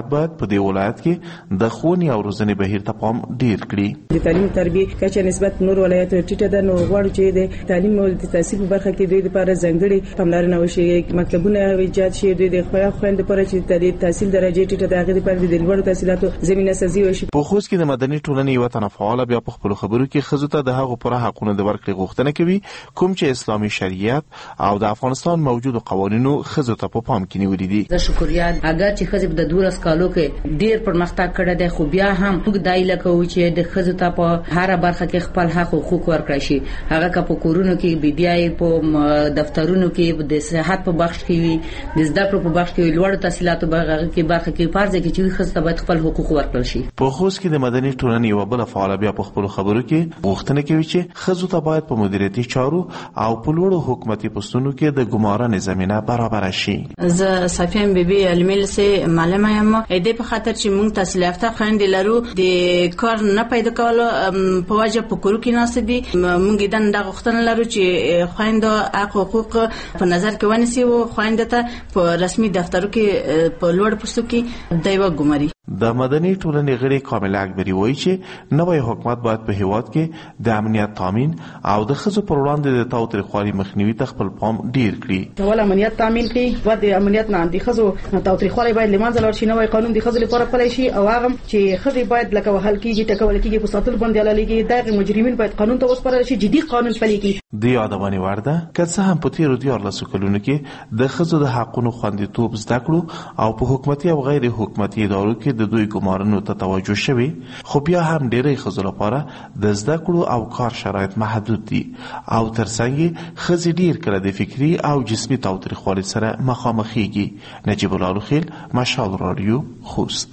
په دې ولایت کې د ښوونې او روزنې بهیر ته پام ډیر کړي. د تعلیم تربیه کچه نسبت نور ولایتونو ټیټه ده، نو غواړو چې د تعلیم او د تحصیل په برخه کې دوی لپاره ځانګړي پاملرنه وشي، مکتبونه ایجاد شي، دوی د خویا خويند لپاره چې د تحصیل درجه ټیټه ده هغه لپاره د لوړو تحصیلاتو زمينه سازي وشي. په خوست کې د مدني ټولنې یو تنه فعال بیا په خپل خبرو کې خزو ته د هغو پر حقونو د ورکړې غوښتنه کوي کوم چې اسلامي شریعت او د افغانستان موجودو قوانینو خزو ته په پام کې نیولې دي. زه شکریان اگر چې خزو د دولس کالو کې ډیر پرمختګ کړی دی، خو بیا هم موږ دای لکه و چې د خزو ته په هر برخه کې خپل حق او حقوق ورکړي شي، هغه که په کورونو کې بیډیای په دفترونو کې د صحت په بخش کې وي، د زده کړو په بخش کې وي، لوړ تحصیلاتو برخه کې برخه کې فرض کې چې خزو ته باید خپل حقوق ورکړي شي. په خوست کې د مدني ټولنې یو بل فعال بیا په خپل خبرو کې غوښتنه کوي چې خزو ته باید په مدیریتي چارو او په لوړو حکومتي پوستونو کې د ګمارنې زمينه برابر شي. زه صفیم بیبي علمل سه معلمه یم، دې په خاطر چې موږ تحصیل یافته خويندې لرو، د کار نه پیدا کولو په وجه په کورو کې ناسبي، موږ د دغه غوښتنه لرو چې خويندو حق حقوق په نظر کې ونیسي او خويندو ته په رسمي دفترو کې په لوړ پوستو کې دایو ګماري. د مدني ټولنې غړي کامل اکبری وایي چې نوې حکومت باید په هیواد کې د امنیت تامین او د خزو پر وړاندې د تاوتریخوالي مخنیوي ته خپل پام ډیر کړي. ول امنیت تامین کړي و د امنیت نه د خزو تاوتریخوالي باید لمانځل ورشي، نوې قانون د خزو لپاره پلی شي او هغه چې خزي باید لکه وهل کیږي ټکول کیږي په ساتل باندې علاليږي، دغه مجرمین باید قانون ته وسپارل شي، جدي قانون پلی کړي. د یادونه ورده که څه هم په تیرو دیارلسو کلونو کې د خزو د حقونو خوندیتوب زده کړو او په حکومتي او غیر حکومتي ادارو کې د دوی ګمارنو ته توجه شوی، خو بیا هم ډېری خزو لپاره د زده کړو او کار شرایط محدود دي او ترڅنګ خزي ډیر کله د فکری او جسمي تاوتریخوالي سره مخامخېږي. نجیب الله الخیل، مشال رادیو، خوست.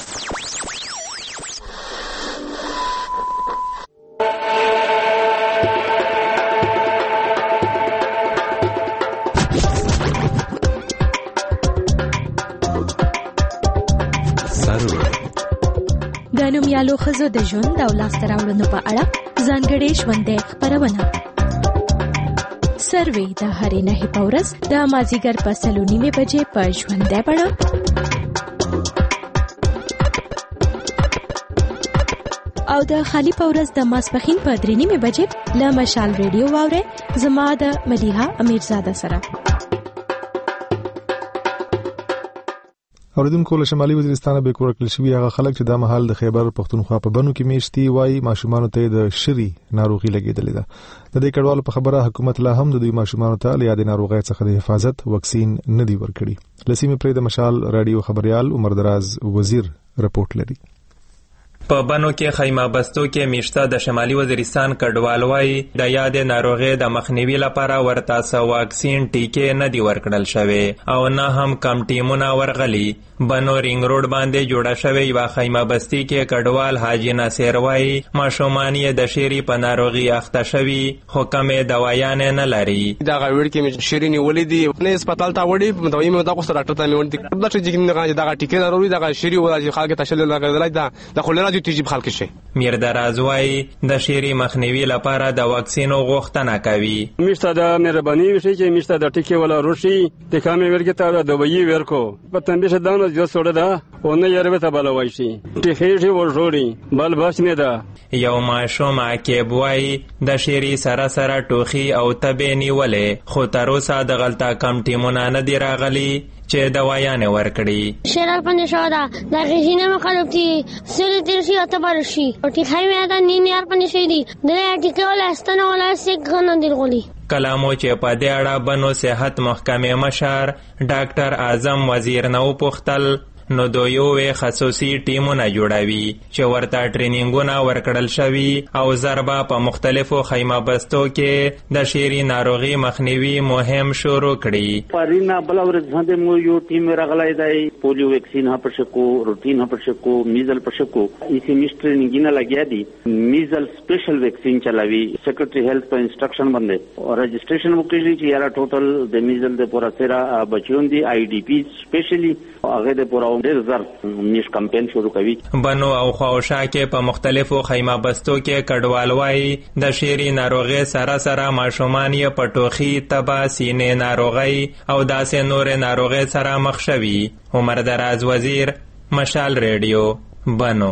د نومیالو ښځو د ژوند او لاسته راوړنو په اړه ځانګړې ژوندۍ خپرونه سروې د هرې نهې په ورځ د مازدیګر په سلو نیمې بجې په ژوندۍ بڼه او د خالي په ورځ د ماسپښین په درې نیمې بجې له مشال ریډیو واورئ زما د مدیحه امیرزاده سره. اوریدونکو له شمالي وزیرستان به کورکل شوی هغه خلک چې د محل د خیبر پختونخوا په بنو کې میشتي وای ماشومان ته د شری ناروغي لګیدلې ده. د دې کډوالو په خبره حکومت لا هم د دوی ماشومان ته له یاد ناروغي څخه د حفاظت واکسین نه دی ورکړي. لسیمه پرې د مشال رادیو خبريال عمر دراز وزیر رپورت لري. په بنو کې خیمه بستو کې میشته د شمالي وزیرستان کډوال وای د یاد ناروغي د مخنیوي لپاره ورته سو واکسین ټیکې نه دی ورکړل شوی او نه هم کم ټیمونه ورغلي. بنو رینګ روډ باندې جوړه شوی یو خیمه بستی کې کډوال حاجی ناصر وای ماشومان یې د شری په ناروغي اخته شوی خو کومه دوايان نه لري. دا غوړ کې شری نیولې دي نه هسپتال ته وړي دوی مې دا کوسه ډاکټر ته مې وړي دا چې جګنه دا ټیکې ضروري دا شری ولا خلک ته شل لګیدل دا د خلینو تیجیب خلک شي. میر دراز وای د شری مخنیوي لپاره د واکسینو غوښتنه کوي. میشته د مهرباني وشي چې میشته د ټیکې ولا روشي د کامې ورګه ته د وی ورکو په تنبیه شدان جو سوړه دا اونه یې ته بل وای شي ټیکې شي ورجوړي بل باش نه دا. یو ماشوم عقیب وای د شری سره سره ټوخي او تبه نیولې خو تر اوسه د غلطه کم ټیمونه نه دی راغلي چې دوايان ورکړي. شرال پنځه شو دا د غیژینه مخالفتی سره ترشي اتبار شي او ټیکای مې دا نیم یار پنځه شي دي د ټیکې ولا استنه ولا سګ غن دی غولي. کلامو چې په دې اړه بنو صحت محکمې مشر ډاکټر اعظم وزیر نو پختل نو دوی خصوصي ټیمونه جوړوي چې ورته ټرینینګونه ورکړل شوي او ضربه په مختلفو خیمه بستو کې د شری ناروغي مخنیوي مهم شروع کړي. پرینا بل ورځ باندې مو یو ټیم راغلی دی پولیو ویکسین هم پر شکو روټین هم پر شکو میزل پر شکو اسی میستر نګینه لګیا دي میزل سپیشل ویکسین چلاوي سیکریټری هیلث په انسټرکشن باندې او رجسٹریشن وکړي چې یاره ټوټل د میزل د پورا سره بچون دي آی ډی پی سپیشلی هغه د پورا نیش کمپین شروع کوي. بنو او خواوشا کې په مختلفو خیمه بستو کې کډوال وای د شری ناروغي سره سره ماشومان یې په ټوخي تبه سینې ناروغي او داسې نور ناروغي سره مخ شوي. عمر دراز وزیر مشال ریډیو بنو.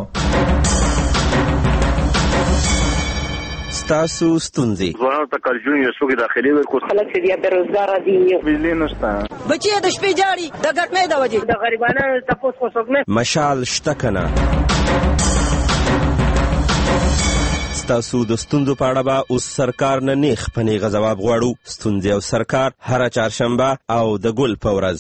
تاسو ستونزې ځوانانو ته کارجون یو څوک داخلي ورکو خلک چې بیا بیروزګار دي بجلی نشته بچي د شپې جاړي د ګټنې د وجې د غریبانو تاسو خو څوک نه مشال شته کنه. ستاسو د ستونزو په اړه به اوس سرکار نه نیغ په نیغه ځواب غواړو. ستونزې او سرکار هره چهارشنبه او د ګل په ورځ.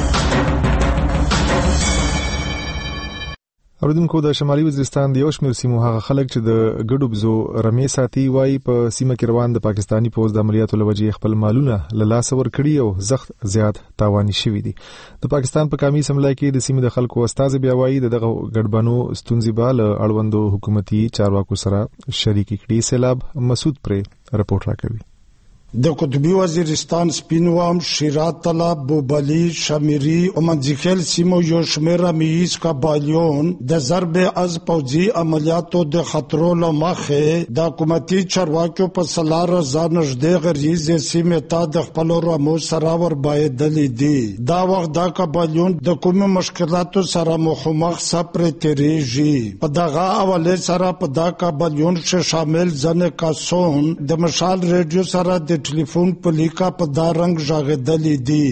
اوریدونکو د شمالي وزیرستان د یو شمېر سیمو هغه خلک چې د ګډو بزو رمې ساتي وایي په سیمه کې روان د پاکستانی پوځ د عملیاتو له وجې خپل مالونه له لاسه ورکړي او سخت زیات تاواني شوي دي. د پاکستان په قومي اسمبلی کې د سیمې د خلکو استازي بیا وایي دغه ګډبانو ستونزې به له اړوندو حکومتي چارواکو سره شریکې کړي. سیلاب مسعود پرې رپورټ راکوي. د قطبی وزیرستان سپینوام، شیرات طلب، بوبلی، شمیری او منځخیل سیمو یو شمېر رمیز قبایلیون د ضرب از پوځي عملیاتو د خطرو له مخې د حکومتي چارواکو په سلار ځان نږدې غریز سیمې ته د خپل رمو سره ور بایدلې دي. دا وخت دا قبایلیون د کوم مشکلاتو سره مخامخ سپر تیریږي. په دغه حواله سره په دا قبایلیون شامل ځنه کسون د مشال ریډیو سره د ټلیفون په لیکا په دا رنگ ژغېدلې دي.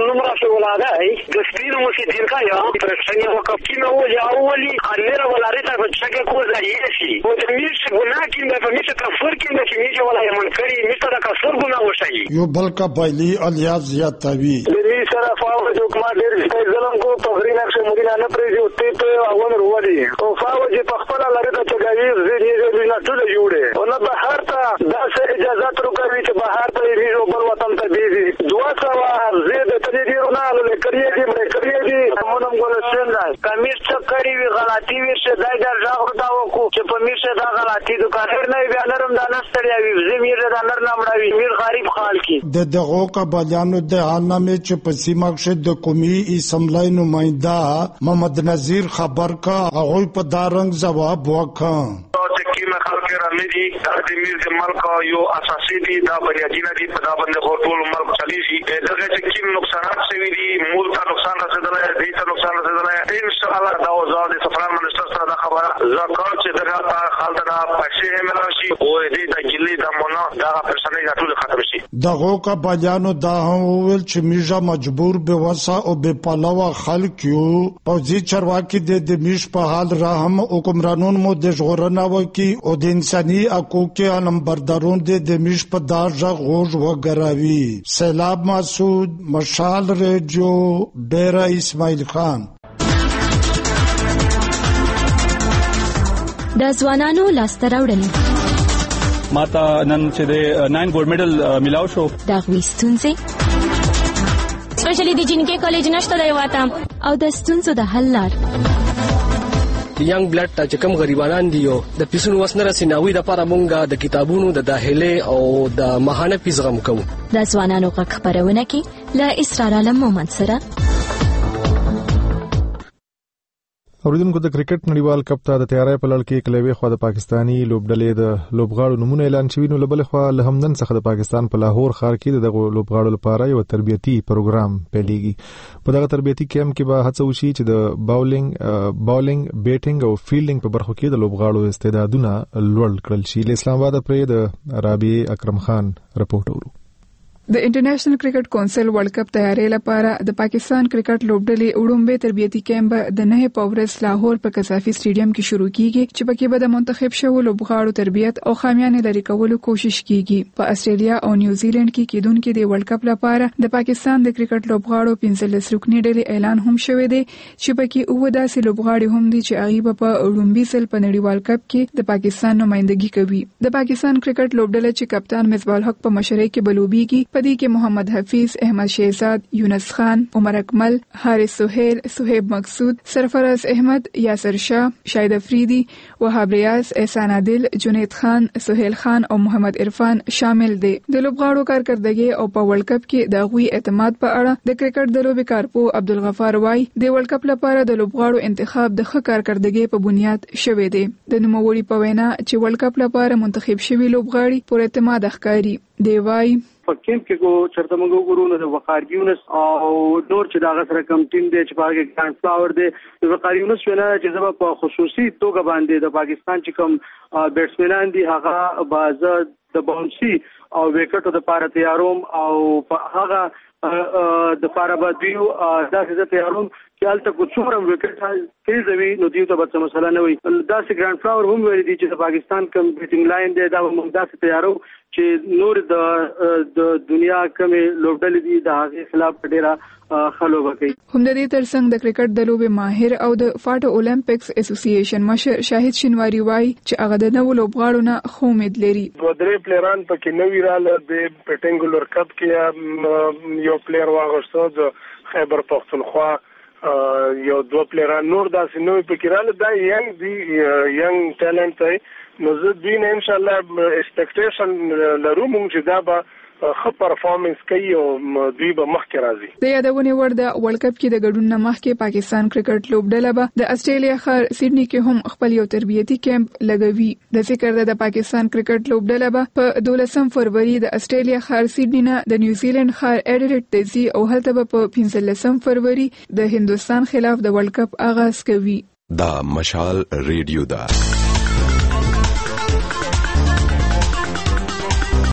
Găstinul musidinca ea, prăștănia o căptină o ia oli, anera o la reta pe ceacă cu za ieși. O de mici gunakin de pe mici trafurkin de mici o la mâncări, mici de ca sor guna o șai. یو بل قبایلی الیاز زیاتوي. د دې سره فاو د حکومت ډېر ستای ظلم کو په غرینا کې مدینه نه پریږي او ته په اول وروړي. او فاو چې په خپل لاره ته چګاوي زیږي زیږي نه ټول جوړه. او نه بهر ته داسې اجازه ورکوي چې بهر ته یې بل وطن ته دی. دوه سوا زید ته دی نه له کړی دی مړ کړی دی. مونږ ګورسن راځي. کمیس څه کړی وی غلطي وی څه دای درځه ورتاو کو چې په میشه دا غلطي دکانر نه بیا نرم دا نستړیا وی زمير دا نر نامړاوي میر غریب خال کی. د دغه قبایلیانو د حالنامه چې په سیمه کې د قومي اسمبلی نماینده محمد نذیر خبر کا هغه په دارنګ جواب وکړ. کیمه خلک رامدي د میر د ملک یو اساسي دي دا بریاجینه دي په دا باندې ټول ملک چلی شي. دغه چې کیم نقصانات شوي دي مول ته نقصان رسیدلی دی ته نقصان رسیدلی ان شاء الله دا وزاره د سفران منسټر سره دا خبره زکات چې دغه خلک دا پښې ملاشي او دې د ګلی د مونږ دا پرسنۍ ټول ختم شي. دغه قبایلیانو دا هم ویل چې میجا مجبور به وسه او به پلوه خلک یو پوځي چارواکي د میش په حال رحم حکمرانون مو د ژغورنه وکي او د انساني حقوقو علمبردارون د میش په داژه غوږ وګراوي. سیلاب مسعود، مشال ریډیو، ډیره اسماعیل خان. د ځوانانو لاسته راوړنې ماته نن چې د ناین ګولډ میډل ملاو شو. دا غوي ستونزې سپیشلی د جنکې کالج نشته دی واته او د ستونزو د حل لار. ینګ بلډ ته چې کوم غریبانان دي او د پیسونو وسنه رسیناوي د لپاره مونږه د کتابونو د داخله او د ماهانه فیس غم کوو. د ځوانانو غږ خبرونه کې له اسرار علم مومند سره. اوریدونکو د کرکټ نړیوال کپ ته د تیارۍ په لړ کې کلوي خو د پاکستانی لوبډلې د لوبغاړو نمونه اعلان شوی نو لبل خو له همدن څخه د پاکستان په لاهور ښار کې دغه لوبغاړو لپاره یو تربیتی پروګرام پیلېږي. په دغه تربیتی کیمپ کې به هڅه وشي چې د باولینګ باولینګ بیټینګ او فیلډینګ په برخو کې د لوبغاړو استعدادونه لوړ کړل شي. اسلام آباد پرې د رابعه اکرم خان رپورټ ورو. د انټرنیشنل کرکټ کونسل ورلد کپ تیاری لپاره د پاکستان کرکټ لوبډلې وړومبه تربیتی کیمپ د نه پاورس لاهور په قذافي سټیډیم کې شروع کیږي چې پکې به د منتخب شوو لوبغاړو تربیت او خامیانې لري کولو کوشش کیږي. په استرالیا او نیوزیلند کې کېدونکو د ورلد کپ لپاره د پاکستان د کرکټ لوبغاړو پنځلس رکنی ډلې اعلان هم شوی دی چې پکې اوه داسې لوبغاړي هم دي چې هغه په وړومبي سل په نړیوال کپ کې د پاکستان نمائندګي کوي. د پاکستان کرکټ لوبډلې چې کپتان مصباح الحق په مشرۍ کې بلوبيږي پدې کې محمد حفیظ، احمد شهزاد، یونس خان، عمر اکمل، حارث سہیل، صہیب مقصود، سرفراز احمد، یاسر شاه، شاهد افریدی، وهاب ریاض، احسان عادل، جنید خان، سہیل خان او محمد عرفان شامل دي. د لوبغاړو کارکردګي او په ورلد کپ کې د غوي اعتماد په اړه د کرکټ د لوبي کارپو عبدالغفار وای د ورلد کپ لپاره د لوبغاړو انتخاب د ښه کارکردګي په بنیاد شوی دی. د نوموړي په وینا چې ورلد کپ لپاره منتخب شوی لوبغاړي پر اعتماد ښکاري. دی وای په کیمپ کې کو چرته موږ وګورو نو د وقار یونس او نور چې دا غسر کم ټیم دی چې په هغه ګرانډ فلاور دی د وقار یونس وینا چې زما په خصوصي توګه باندې د پاکستان چې کوم بیټسمنان دي هغه باز د باونسي او وکټو د پاره تیاروم او په هغه د پاره باندې دا څه تیاروم چې الته کو څومره وکټ تیزوي نو دیو ته به مسله نه وي دا سي ګرانډ فلاور هم ویل دي چې د پاکستان کوم بیټینګ لاین دی دا موږ داسې تیارو چې نور د د دنیا کومه لوبډلې دي د هغه خلاف ډیره خلو وکړي. هم د دې ترڅنګ د کرکټ د لوبې ماهر او د فاټو اولمپکس اسوسییشن مشر شاهد شینواری وای چې هغه د نوو لوبغاړو نه خو امید لري. دوه درې پلیران پکې نوی رااله د پټنګولر کپ کې یو پلیر واغښتو د خیبر پختونخوا یو دوه پلیران نور داسې نوې پکې رااله دا ینګ دی ینګ ټالنت دی نو زه دوی نه ان شاء الله ایکسپیکټیشن لرو مونږ چې دا به ښه پرفارمنس کوي او دوی به مخکې راځي. د یادونې وړ د ورلد کپ کې د ګډون نه مخکې پاکستان کرکټ لوبډله به د استرالیا ښار سیډني کې هم خپل یو تربیتي کیمپ لګوي. د ذکر ده د پاکستان کرکټ لوبډله به په دولسم فروری د استرالیا ښار سیډني نه د نیوزیلند ښار اډیلیډ ته ځي او هلته به په پنځلسم فروری د هندوستان خلاف د ورلد کپ آغاز کوي. دا مشال ریډیو ده